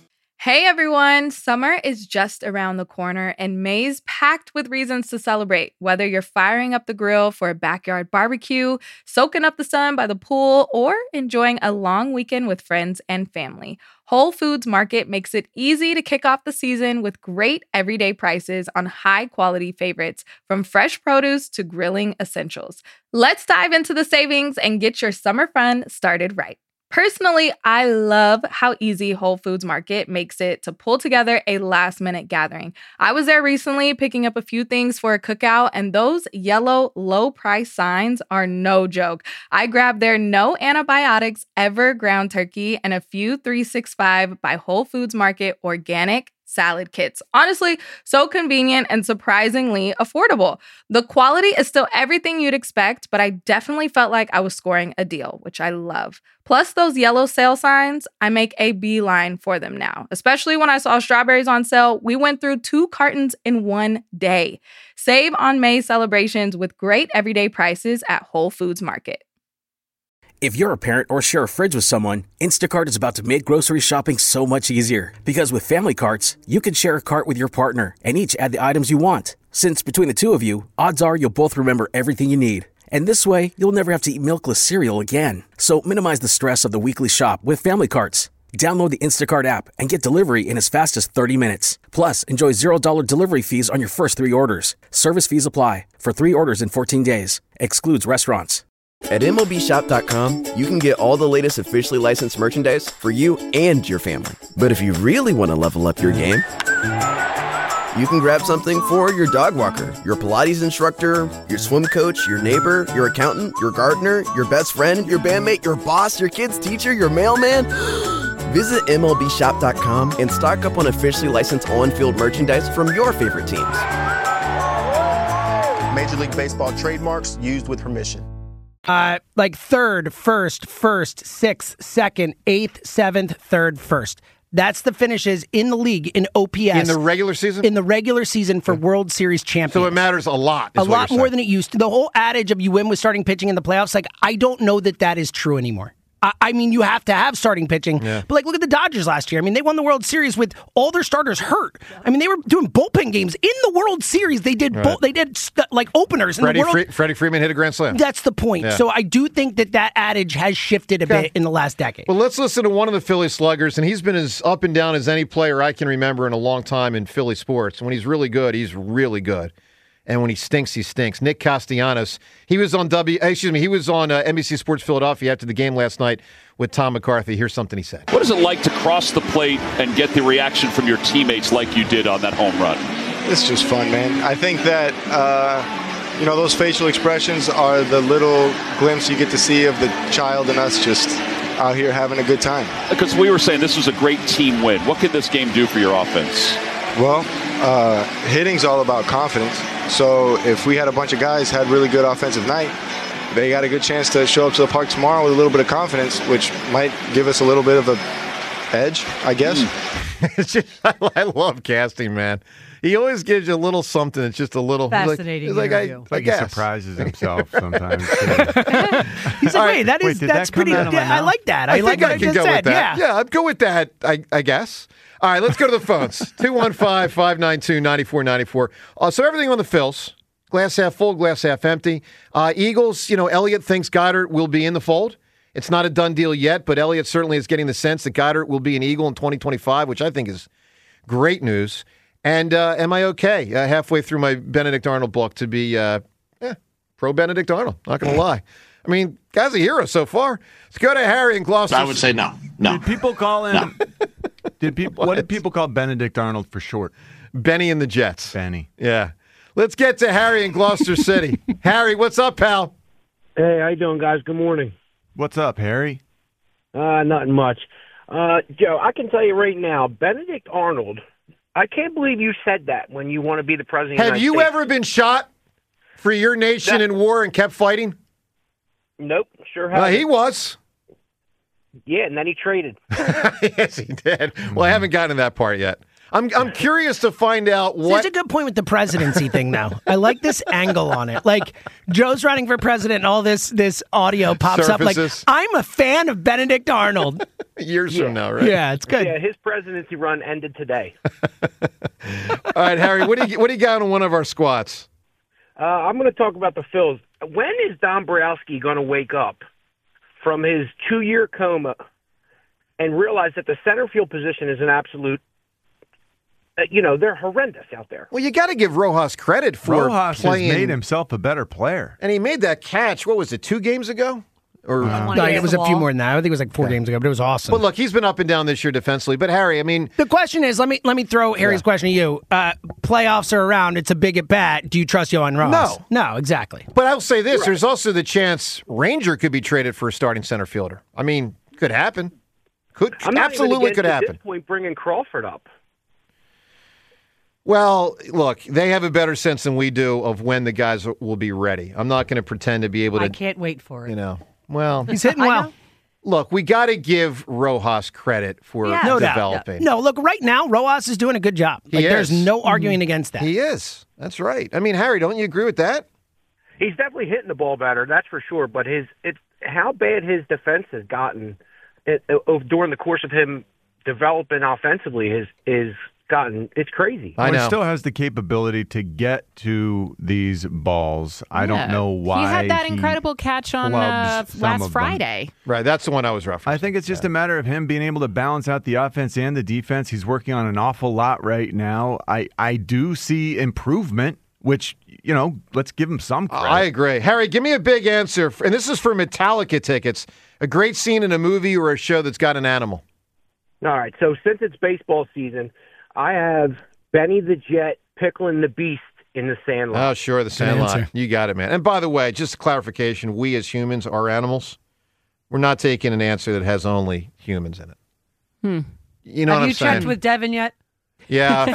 Hey everyone, summer is just around the corner and May's packed with reasons to celebrate. Whether you're firing up the grill for a backyard barbecue, soaking up the sun by the pool, or enjoying a long weekend with friends and family, Whole Foods Market makes it easy to kick off the season with great everyday prices on high-quality favorites, from fresh produce to grilling essentials. Let's dive into the savings and get your summer fun started right. Personally, I love how easy Whole Foods Market makes it to pull together a last-minute gathering. I was there recently picking up a few things for a cookout, and those yellow low-price signs are no joke. I grabbed their no antibiotics ever ground turkey and a few 365 by Whole Foods Market organic salad kits. Honestly, so convenient and surprisingly affordable. The quality is still everything you'd expect, but I definitely felt like I was scoring a deal, which I love. Plus those yellow sale signs, I make a beeline for them now. Especially when I saw strawberries on sale, we went through 2 cartons in one day. Save on May celebrations with great everyday prices at Whole Foods Market. If you're a parent or share a fridge with someone, Instacart is about to make grocery shopping so much easier. Because with Family Carts, you can share a cart with your partner and each add the items you want. Since between the two of you, odds are you'll both remember everything you need. And this way, you'll never have to eat milkless cereal again. So minimize the stress of the weekly shop with Family Carts. Download the Instacart app and get delivery in as fast as 30 minutes. Plus, enjoy $0 delivery fees on your first 3 orders. Service fees apply. For 3 orders in 14 days. Excludes restaurants. At MLBshop.com, you can get all the latest officially licensed merchandise for you and your family. But if you really want to level up your game, you can grab something for your dog walker, your Pilates instructor, your swim coach, your neighbor, your accountant, your gardener, your best friend, your bandmate, your boss, your kid's teacher, your mailman. Visit MLBshop.com and stock up on officially licensed on-field merchandise from your favorite teams. Major League Baseball trademarks used with permission. Like third, first, sixth, second, eighth, seventh, third, first. That's the finishes in the league in OPS. In the regular season? In the regular season for World Series champions. So it matters a lot. A lot more than it used to. The whole adage of you win with starting pitching in the playoffs, like, I don't know that is true anymore. I mean, you have to have starting pitching. Yeah. But, like, look at the Dodgers last year. I mean, they won the World Series with all their starters hurt. I mean, they were doing bullpen games in the World Series. They did like openers. Freddie Freeman hit a grand slam. That's the point. Yeah. So I do think that adage has shifted a bit in the last decade. Well, let's listen to one of the Philly sluggers, and he's been as up and down as any player I can remember in a long time in Philly sports. When he's really good, he's really good. And when he stinks, he stinks. Nick Castellanos, he was on NBC Sports Philadelphia after the game last night with Tom McCarthy. Here's something he said. What is it like to cross the plate and get the reaction from your teammates like you did on that home run? It's just fun, man. I think that, those facial expressions are the little glimpse you get to see of the child in us just out here having a good time. Because we were saying this was a great team win. What could this game do for your offense? Well, hitting's all about confidence. So if we had a bunch of guys had really good offensive night, they got a good chance to show up to the park tomorrow with a little bit of confidence, which might give us a little bit of a edge, I guess. I love casting, man. He always gives you a little something. It's just a little fascinating. I guess. He surprises himself sometimes. He's like, that's pretty good. Yeah, I like that. I think I can go with that. Yeah, I'd go with that, I guess. All right, let's go to the phones. 215-592-9494. So everything on the Phils. Glass half full, glass half empty. Eagles, Elliott thinks Goddard will be in the fold. It's not a done deal yet, but Elliott certainly is getting the sense that Goddard will be an Eagle in 2025, which I think is great news. And am I okay halfway through my Benedict Arnold book to be pro Benedict Arnold? Not going to lie. I mean, guy's a hero so far. Let's go to Harry in Gloucester. I would say no. Did people call him? No. What did people call Benedict Arnold for short? Benny and the Jets. Benny. Yeah. Let's get to Harry in Gloucester City. Harry, what's up, pal? Hey, how you doing, guys? Good morning. What's up, Harry? Nothing much. Joe, I can tell you right now, Benedict Arnold, I can't believe you said that when you want to be the president of the United States. Have you ever been shot for your nation in war and kept fighting? Nope, sure haven't. He was. Yeah, and then he traded. Yes, he did. Well, I haven't gotten to that part yet. I'm curious to find out what. That's a good point with the presidency thing now. I like this angle on it. Like, Joe's running for president and all this audio pops up. Like, I'm a fan of Benedict Arnold. Years from now, right? Yeah, it's good. Yeah, his presidency run ended today. All right, Harry, what do you got on one of our squats? I'm going to talk about the Phils. When is Dombrowski going to wake up from his 2-year coma and realize that the center field position is an absolute, they're horrendous out there. Well, you got to give Rojas credit for Rojas playing. has made himself a better player. And he made that catch, what was it, 2 games ago? Or No, it was a few more than that. I think it was like 4 games ago, but it was awesome. But look, he's been up and down this year defensively. But Harry, I mean, the question is, let me throw Harry's question to you. Playoffs are around. It's a big at bat. Do you trust Yohan Rojas? No, exactly. But I'll say this: there's also the chance Ranger could be traded for a starting center fielder. I mean, could happen. Absolutely could happen. At this point, bringing Crawford up. Well, look, they have a better sense than we do of when the guys will be ready. I'm not going to pretend to be able to. I can't wait for it. Well, he's hitting well. Look, we got to give Rojas credit for developing. No, look, right now, Rojas is doing a good job. There's no arguing against that. He is. That's right. I mean, Harry, don't you agree with that? He's definitely hitting the ball better, that's for sure. But how bad his defense has gotten during the course of him developing offensively is gotten, it's crazy. He still has the capability to get to these balls. I don't know why. He had that incredible catch on last Friday. Right, that's the one I was referencing. I think it's just a matter of him being able to balance out the offense and the defense. He's working on an awful lot right now. I do see improvement, which, let's give him some credit. I agree. Harry, give me a big answer. And this is for Metallica tickets. A great scene in a movie or a show that's got an animal. All right, so since it's baseball season, I have Benny the Jet pickling the Beast in the Sandlot. Oh, sure, the Sandlot. You got it, man. And by the way, just a clarification, we as humans are animals. We're not taking an answer that has only humans in it. You know what I'm saying? Have you checked with Devin yet? Yeah.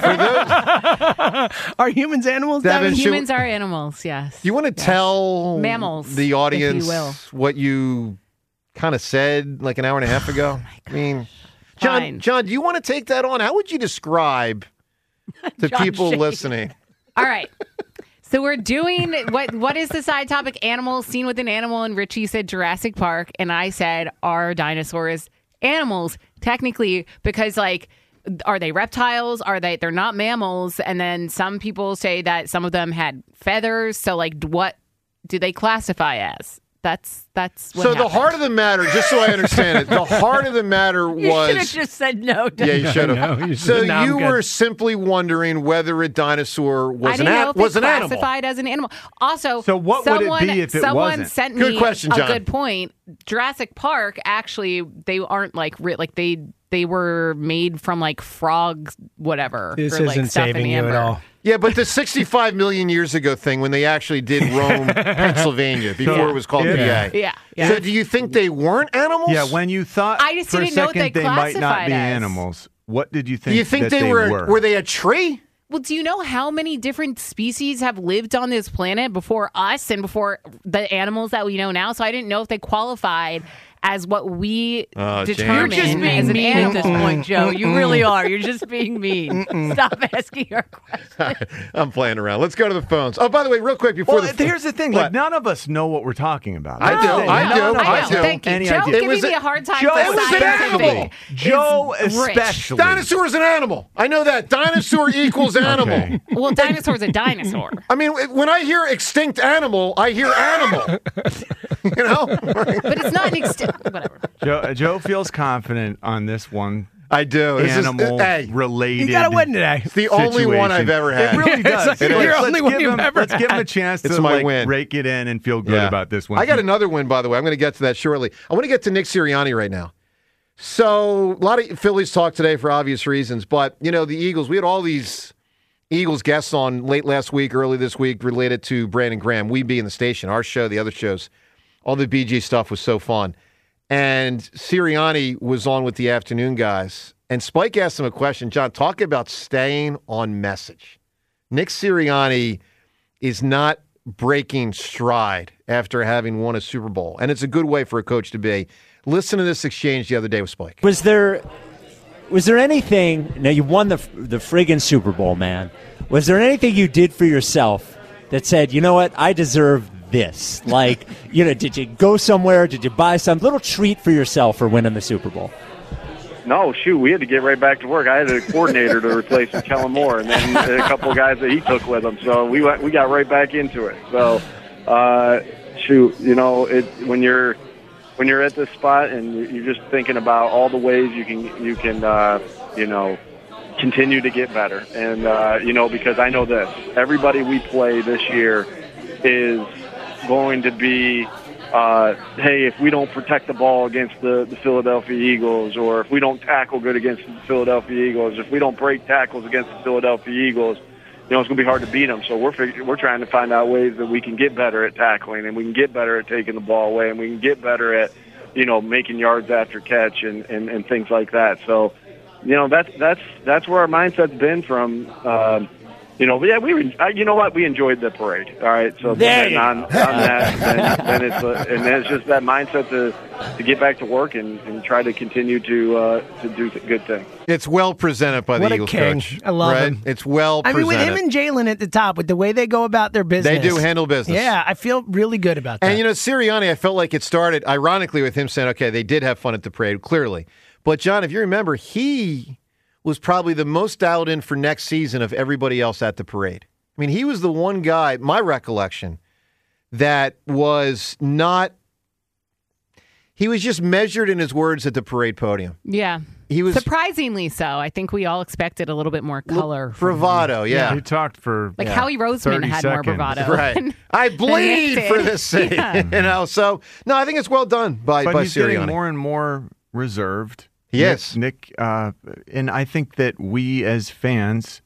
For those... Are humans animals, Devin? Humans are animals, yes. Do you want to tell mammals, the audience if you will, what you kind of said like an hour and a half ago? I mean... Fine. John, do you want to take that on? How would you describe to people listening? All right. So we're doing what is the side topic? Animals, scene with an animal, and Richie said Jurassic Park, and I said, are dinosaurs animals? Technically, because are they reptiles? They're not mammals? And then some people say that some of them had feathers. So what do they classify as? That's what So happened. the heart of the matter, just so I understand it, the heart of the matter was... You should have just said no. Yeah, you should have. No, so you were simply wondering whether a dinosaur was an animal. Classified as an animal. Also, so what would it be if it someone wasn't? Sent Good me question, John. a good point. Jurassic Park, actually, they aren't they were made from frogs, whatever. This or, isn't stuff saving in you amber. at all. Yeah, but the 65 million years ago thing when they actually did roam Pennsylvania before it was called PA. Yeah. So do you think they weren't animals? Yeah, when you thought I just for a didn't know what second they might not classified be as. animals, what did you think? Do you think that they were? Were they a tree? Well, do you know how many different species have lived on this planet before us and before the animals that we know now? So I didn't know if they qualified as what we determine. You're just being as an mean at animal. this point, Joe. You really are. You're just being mean. Stop asking our questions. I'm playing around. Let's go to the phones. Oh, by the way, real quick before here's the thing. None of us know what we're talking about. I do. Thank you. Joe giving me a hard time. Joe, it was an animal. Joe especially. Dinosaur is an animal. I know that. Dinosaur equals animal. Okay. Well, dinosaur's a dinosaur. I mean, when I hear extinct animal, I hear animal. But it's not an extinct. Whatever. Joe feels confident on this one. I do. Animal related. You got to win today. It's the only one I've ever had. It really does. Let's give him a chance it's to my win. rake it in and feel good about this one. I got another win, by the way. I'm going to get to that shortly. I want to get to Nick Sirianni right now. So a lot of Phillies talk today for obvious reasons, but the Eagles. We had all these Eagles guests on late last week, early this week, related to Brandon Graham. We being the station, our show, the other shows, all the BG stuff was so fun. And Sirianni was on with the afternoon guys. And Spike asked him a question. John, talk about staying on message. Nick Sirianni is not breaking stride after having won a Super Bowl. And it's a good way for a coach to be. Listen to this exchange the other day with Spike. Was there Was there anything? Now you won the friggin' Super Bowl, man. Was there anything you did for yourself that said, you know what, I deserve this? Like, did you go somewhere? Did you buy some little treat for yourself for winning the Super Bowl? No, shoot, we had to get right back to work. I had a coordinator to replace Kellen Moore, and then a couple of guys that he took with him. So we got right back into it. So, shoot, when you're at this spot and you're just thinking about all the ways you can continue to get better, and because I know this, everybody we play this year is going to be. Hey, if we don't protect the ball against the Philadelphia Eagles, or if we don't tackle good against the Philadelphia Eagles, if we don't break tackles against the Philadelphia Eagles, it's going to be hard to beat them. So we're trying to find out ways that we can get better at tackling, and we can get better at taking the ball away, and we can get better at, making yards after catch and things like that. So, that's where our mindset's been from. We enjoyed the parade. All right, so then on that, then it's just that mindset to get back to work and try to continue to do good things. It's well presented by the Eagles coach. I love him. It's well presented. with him and Jalen at the top, with the way they go about their business, they do handle business. Yeah, I feel really good about that. And Sirianni, I felt like it started ironically with him saying, "Okay, they did have fun at the parade, clearly." But John, if you remember, he was probably the most dialed in for next season of everybody else at the parade. I mean, he was the one guy, my recollection, that was not – he was just measured in his words at the parade podium. Yeah. He was surprisingly so. I think we all expected a little bit more color. Bravado, yeah. He talked for Howie Roseman had more bravado. Right. I bleed for this city. Yeah. So, no, I think it's well done by he's Sirianni. Getting more and more reserved. Yes. Nick, and I think that we as fans,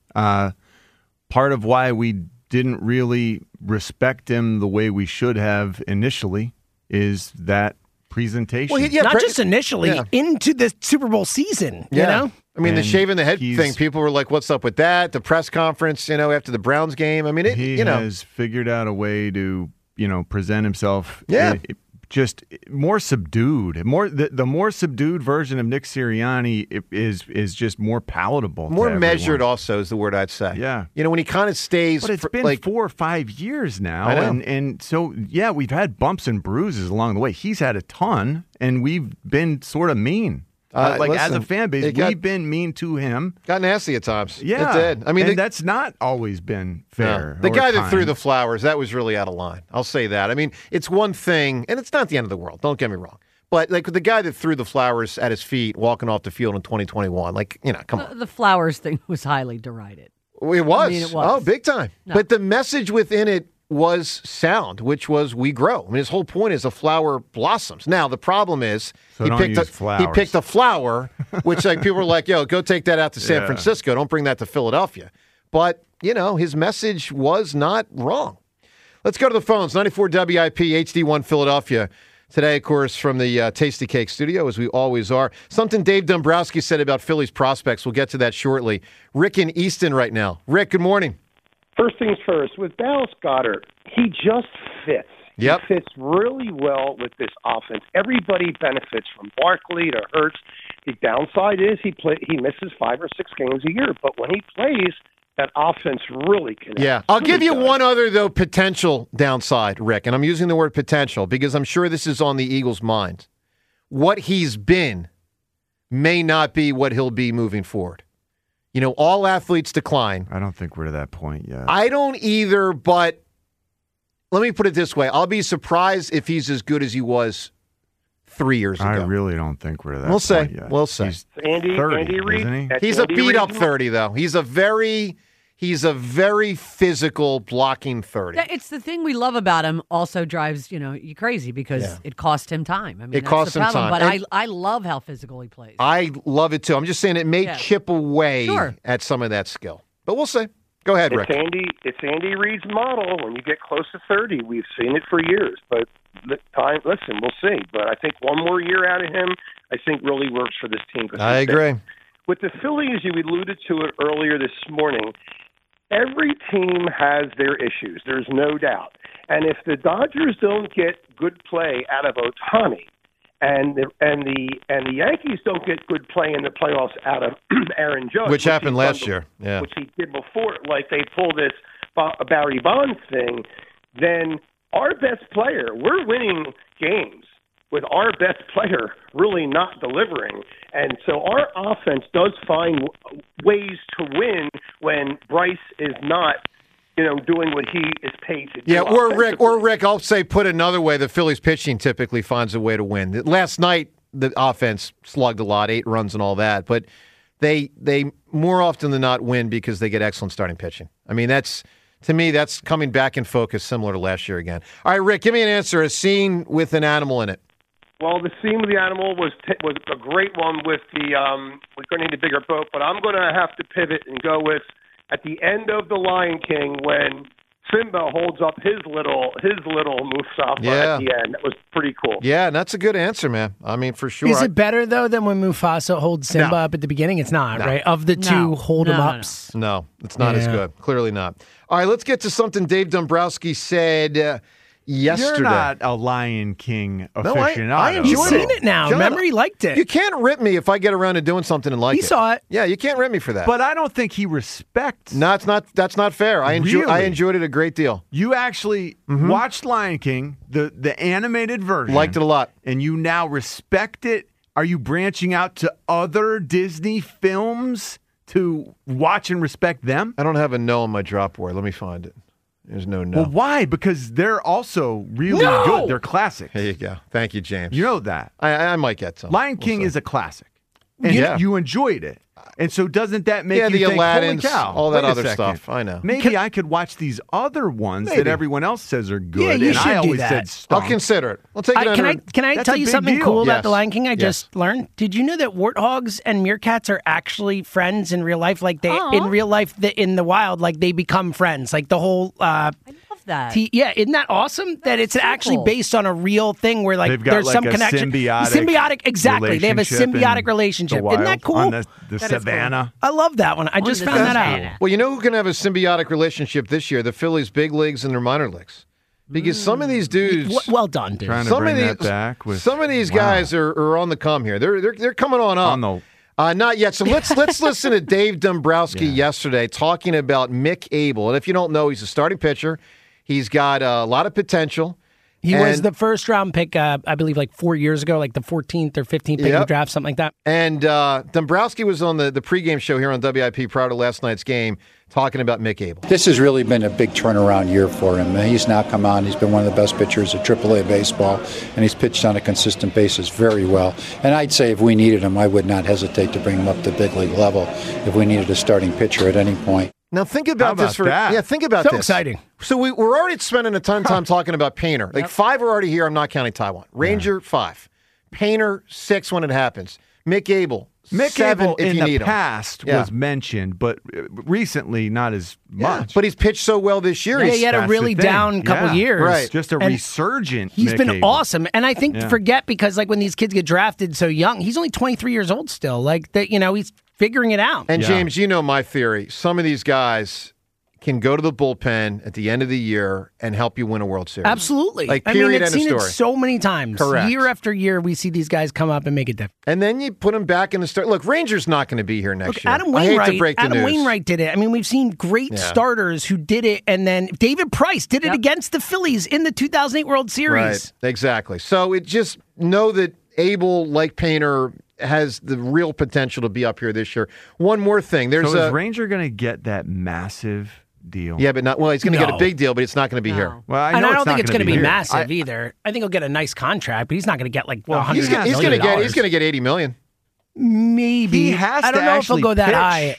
part of why we didn't really respect him the way we should have initially is that presentation. Well, not just initially, into the Super Bowl season, you know? I mean, the shaving the head thing, people were like, what's up with that? The press conference, after the Browns game. I mean, he has figured out a way to, present himself. Yeah. Just more subdued. The more subdued version of Nick Sirianni is just more palatable. More to measured, everyone. also is the word I'd say. Yeah, when he kind of stays. But it's been 4 or 5 years now, I know. and so we've had bumps and bruises along the way. He's had a ton, and we've been sort of mean. As a fan base, we've been mean to him. Got nasty at times. Yeah, it did. I mean, that's not always been fair. The guy that threw the flowers, that was really out of line. I'll say that. I mean, it's one thing, and it's not the end of the world. Don't get me wrong. But the guy that threw the flowers at his feet walking off the field in 2021, come on. The flowers thing was highly derided. It was. I mean, it was. Oh, big time. No. But the message within it was sound, which was we grow. I mean, his whole point is a flower blossoms. Now, the problem is he picked a flower, which people were like, yo, go take that out to San Francisco. Don't bring that to Philadelphia. But, his message was not wrong. Let's go to the phones. 94 WIP, HD1 Philadelphia. Today, of course, from the Tasty Cake studio, as we always are. Something Dave Dombrowski said about Phillies prospects. We'll get to that shortly. Rick in Easton right now. Rick, good morning. First things first, with Dallas Goedert, he just fits. Yep. He fits really well with this offense. Everybody benefits from Barkley to Hurts. The downside is he misses 5 or 6 games a year, but when he plays, that offense really connects. Yeah. I'll give you one other, though, potential downside, Rick, and I'm using the word potential because I'm sure this is on the Eagles' mind. What he's been may not be what he'll be moving forward. All athletes decline. I don't think we're to that point yet. I don't either, but let me put it this way. I'll be surprised if he's as good as he was 3 years ago. I really don't think we're to that point yet. We'll see. He's 30, Andy Reid, isn't he? He's a beat-up 30, though. He's a very physical blocking 30. It's the thing we love about him. Also drives you crazy because it cost him time. I mean, it cost him time. But I love how physical he plays. I love it too. I'm just saying it may chip away at some of that skill, but we'll see. Go ahead, Rick. It's Andy Reid's model. When you get close to 30, we've seen it for years. But listen, we'll see. But I think one more year out of him, I think really works for this team. I agree. With the Phillies, you alluded to it earlier this morning. Every team has their issues. There's no doubt. And if the Dodgers don't get good play out of Ohtani, And the Yankees don't get good play in the playoffs out of Aaron Judge, which happened last year. Yeah, which he did before. Like they pull this Barry Bonds thing, then our best player, we're winning games with our best player really not delivering. And so our offense does find ways to win when Bryce is not, doing what he is paid to do. Yeah, or Rick, I'll say, put another way, the Phillies pitching typically finds a way to win. Last night, the offense slugged a lot, 8 runs and all that, but they more often than not win because they get excellent starting pitching. I mean, to me, that's coming back in focus similar to last year again. All right, Rick, give me an answer, a scene with an animal in it. Well, the scene with the animal was a great one with the we're going to need a bigger boat, but I'm going to have to pivot and go with at the end of The Lion King when Simba holds up his little Mufasa at the end. That was pretty cool. Yeah, and that's a good answer, man. I mean, for sure. Is it better, though, than when Mufasa holds Simba up at the beginning? It's not, right? Of the two hold-em-ups? No, it's not as good. Clearly not. All right, let's get to something Dave Dombrowski said yesterday. You're not a Lion King aficionado. No, I enjoyed You've seen it now. John, Remember, he liked it. You can't rip me if I get around to doing something and like it. He saw it. Yeah, you can't rip me for that. But I don't think he respects. No, it's not. That's not fair. I enjoyed it a great deal. You actually watched Lion King, the animated version. Liked it a lot. And you now respect it. Are you branching out to other Disney films to watch and respect them? I don't have a no on my drop board. Let me find it. There's no. Well, why? Because they're also really good. They're classics. There you go. Thank you, James. You know that. I might get some. Lion King is a classic. And you enjoyed it. And so doesn't that make you the think, Aladdins, holy cow, all that wait a other second. stuff. I know. Maybe I could watch these other ones that everyone else says are good. Yeah, you and should I do always that. said stunk. I'll consider it. We'll take it Can I tell you something cool about The Lion King I just learned? Did you know that warthogs and meerkats are actually friends in real life? Like in real life, in the wild, like they become friends. Like the whole that. Isn't that awesome? That it's actually based on a real thing where like there's some connection. Symbiotic, exactly. They have a symbiotic relationship. Isn't that cool? On the savannah. I love that one. I just found that out. Well, you know who can have a symbiotic relationship this year? The Phillies big leagues and their minor leagues. Because some of these dudes, well done, dude. Trying to bring that back. Some of these guys are on the come here. They're coming on up. Not yet. So let's listen to Dave Dombrowski yesterday talking about Mick Abel. And if you don't know, he's a starting pitcher. He's got a lot of potential. He was the first round pick, I believe, like 4 years ago, like the 14th or 15th pick of the draft, something like that. And Dombrowski was on the pregame show here on WIP prior to last night's game talking about Mick Abel. This has really been a big turnaround year for him. He's now come on. He's been one of the best pitchers at AAA baseball, and he's pitched on a consistent basis very well. And I'd say if we needed him, I would not hesitate to bring him up to big league level if we needed a starting pitcher at any point. Now think about this think about this. So exciting. So we're already spending a ton of time talking about Painter. Like 5 are already here. I'm not counting Taiwan. Ranger 5, Painter 6 when it happens. Mick Abel 7 Abel if in you need the him. past was mentioned, but recently not as much. But he's pitched so well this year. Yeah, he had a really down couple years. Right. Just a resurgent. He's Mick been Abel. awesome. And I think forget because like when these kids get drafted so young, he's only 23 years old still. Like that, he's figuring it out. And James, you know my theory. Some of these guys can go to the bullpen at the end of the year and help you win a World Series. Absolutely. Like, period, I've end of seen story. it so many times. Correct. Year after year, we see these guys come up and make it different. And then you put them back in the start. Look, Ranger's not going to be here next year. Adam Wainwright, I hate to break the news. Wainwright did it. I mean, we've seen great starters who did it, and then David Price did it against the Phillies in the 2008 World Series. Right, exactly. So it just know that Abel, like Painter, has the real potential to be up here this year. One more thing. Is Ranger going to get that massive deal? Yeah, but not. Well, he's going to get a big deal, but it's not going to be here. Well, I don't think it's going to be here. massive either. I think he'll get a nice contract, but he's not going to get like $100 He's million. He's going to get $80 million. Maybe. He has I don't to know if he'll actually go that pitch. high.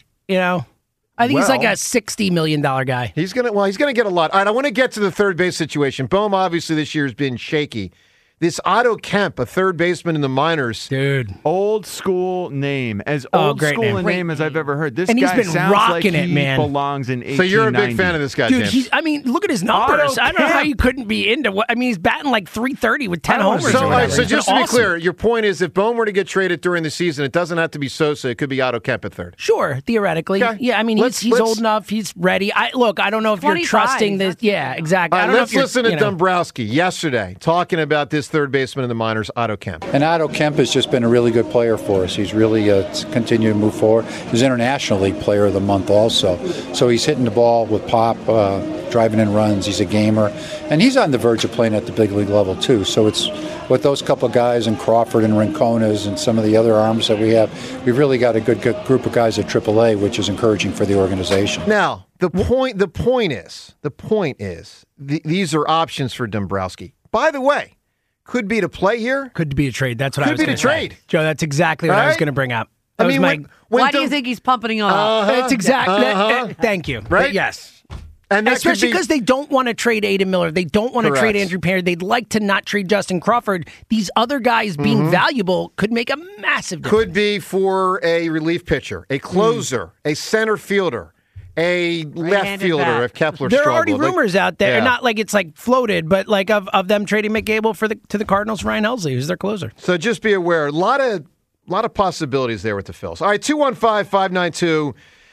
I think he's like a $60 million guy. He's going to get a lot. All right, I want to get to the third base situation. Bohm obviously this year has been shaky. This Otto Kemp, a third baseman in the minors. Dude. Old school name. As old school a name as I've ever heard. This and guy he's been sounds rocking like it, he man. belongs in 1890. So you're a big fan of this guy, Dude, James. look at his numbers. Otto I don't know how Kemp. you couldn't be into what. I mean, he's batting like 330 with 10 homers. So, or all right, whatever. so He's been just to be awesome. clear, your point is if Bohm were to get traded during the season, it doesn't have to be Sosa. It could be Otto Kemp at third. Sure, theoretically. Okay. Yeah, I mean, he's old enough. He's ready. I don't know if you're 25. trusting this. Yeah, exactly. All I right, don't let's know if listen to Dombrowski yesterday talking about this is third baseman in the minors, Otto Kemp. And Otto Kemp has just been a really good player for us. He's really continued to move forward. He's International League Player of the Month also. So he's hitting the ball with pop, driving in runs. He's a gamer. And he's on the verge of playing at the big league level, too. So it's with those couple of guys and Crawford and Rincones and some of the other arms that we have, we've really got a good group of guys at AAA, which is encouraging for the organization. Now, the point is, these are options for Dombrowski. By the way, could be to play here. Could be a trade. That's what I was going to say. Could be to trade. Joe, that's exactly what I was going to bring up. Why do you think he's pumping him up? It's exactly. Thank you. Right? Yes. And especially because they don't want to trade Aiden Miller. They don't want to trade Andrew Perry. They'd like to not trade Justin Crawford. These other guys being valuable could make a massive difference. Could be for a relief pitcher, a closer, a center fielder, a left fielder if Kepler struggled. There are already rumors out there, not like it's like floated, but like of them trading McGable to the Cardinals, Ryan Helsley, who's their closer. So just be aware, a lot of possibilities there with the Phils. All right, 215-592-9494.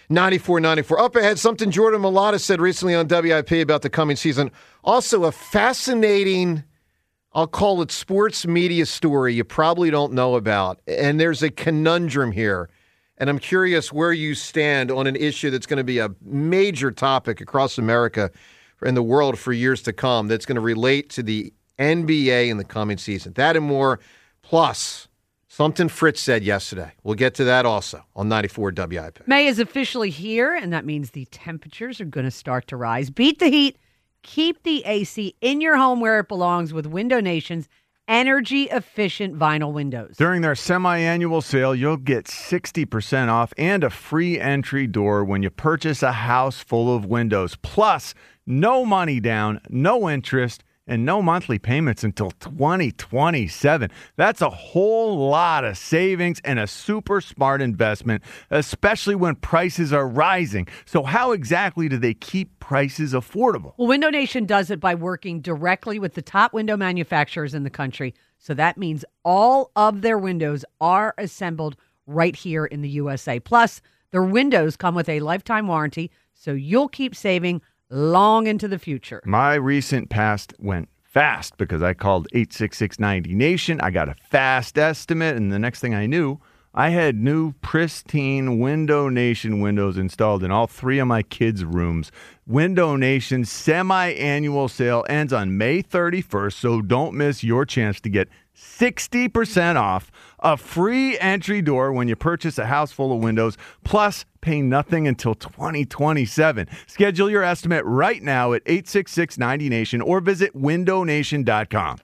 Up ahead, something Jordan Mailata said recently on WIP about the coming season. Also a fascinating, I'll call it sports media story you probably don't know about. And there's a conundrum here. And I'm curious where you stand on an issue that's going to be a major topic across America and the world for years to come that's going to relate to the NBA in the coming season. That and more, plus something Fritz said yesterday. We'll get to that also on 94 WIP. May is officially here, and that means the temperatures are going to start to rise. Beat the heat. Keep the AC in your home where it belongs with Window Nation's energy-efficient vinyl windows. During their semi-annual sale, you'll get 60% off and a free entry door when you purchase a house full of windows. Plus, no money down, no interest, and no monthly payments until 2027. That's a whole lot of savings and a super smart investment, especially when prices are rising. So how exactly do they keep prices affordable? Well, Window Nation does it by working directly with the top window manufacturers in the country. So that means all of their windows are assembled right here in the USA. Plus, their windows come with a lifetime warranty, so you'll keep saving long into the future. My recent past went fast because I called 866-90-NATION. I got a fast estimate, and the next thing I knew, I had new pristine Window Nation windows installed in all three of my kids' rooms. Window Nation's semi-annual sale ends on May 31st, so don't miss your chance to get 60% off, a free entry door when you purchase a house full of windows, plus pay nothing until 2027. Schedule your estimate right now at 866-90-NATION or visit windownation.com.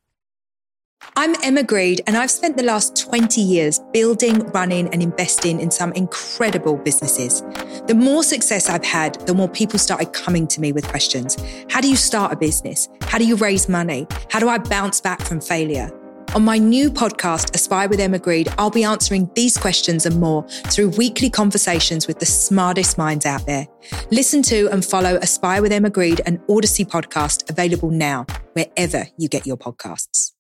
I'm Emma Greed, and I've spent the last 20 years building, running, and investing in some incredible businesses. The more success I've had, the more people started coming to me with questions. How do you start a business? How do you raise money? How do I bounce back from failure? On my new podcast, Aspire with Emma Greed, I'll be answering these questions and more through weekly conversations with the smartest minds out there. Listen to and follow Aspire with Emma Greed, an Odyssey podcast available now, wherever you get your podcasts.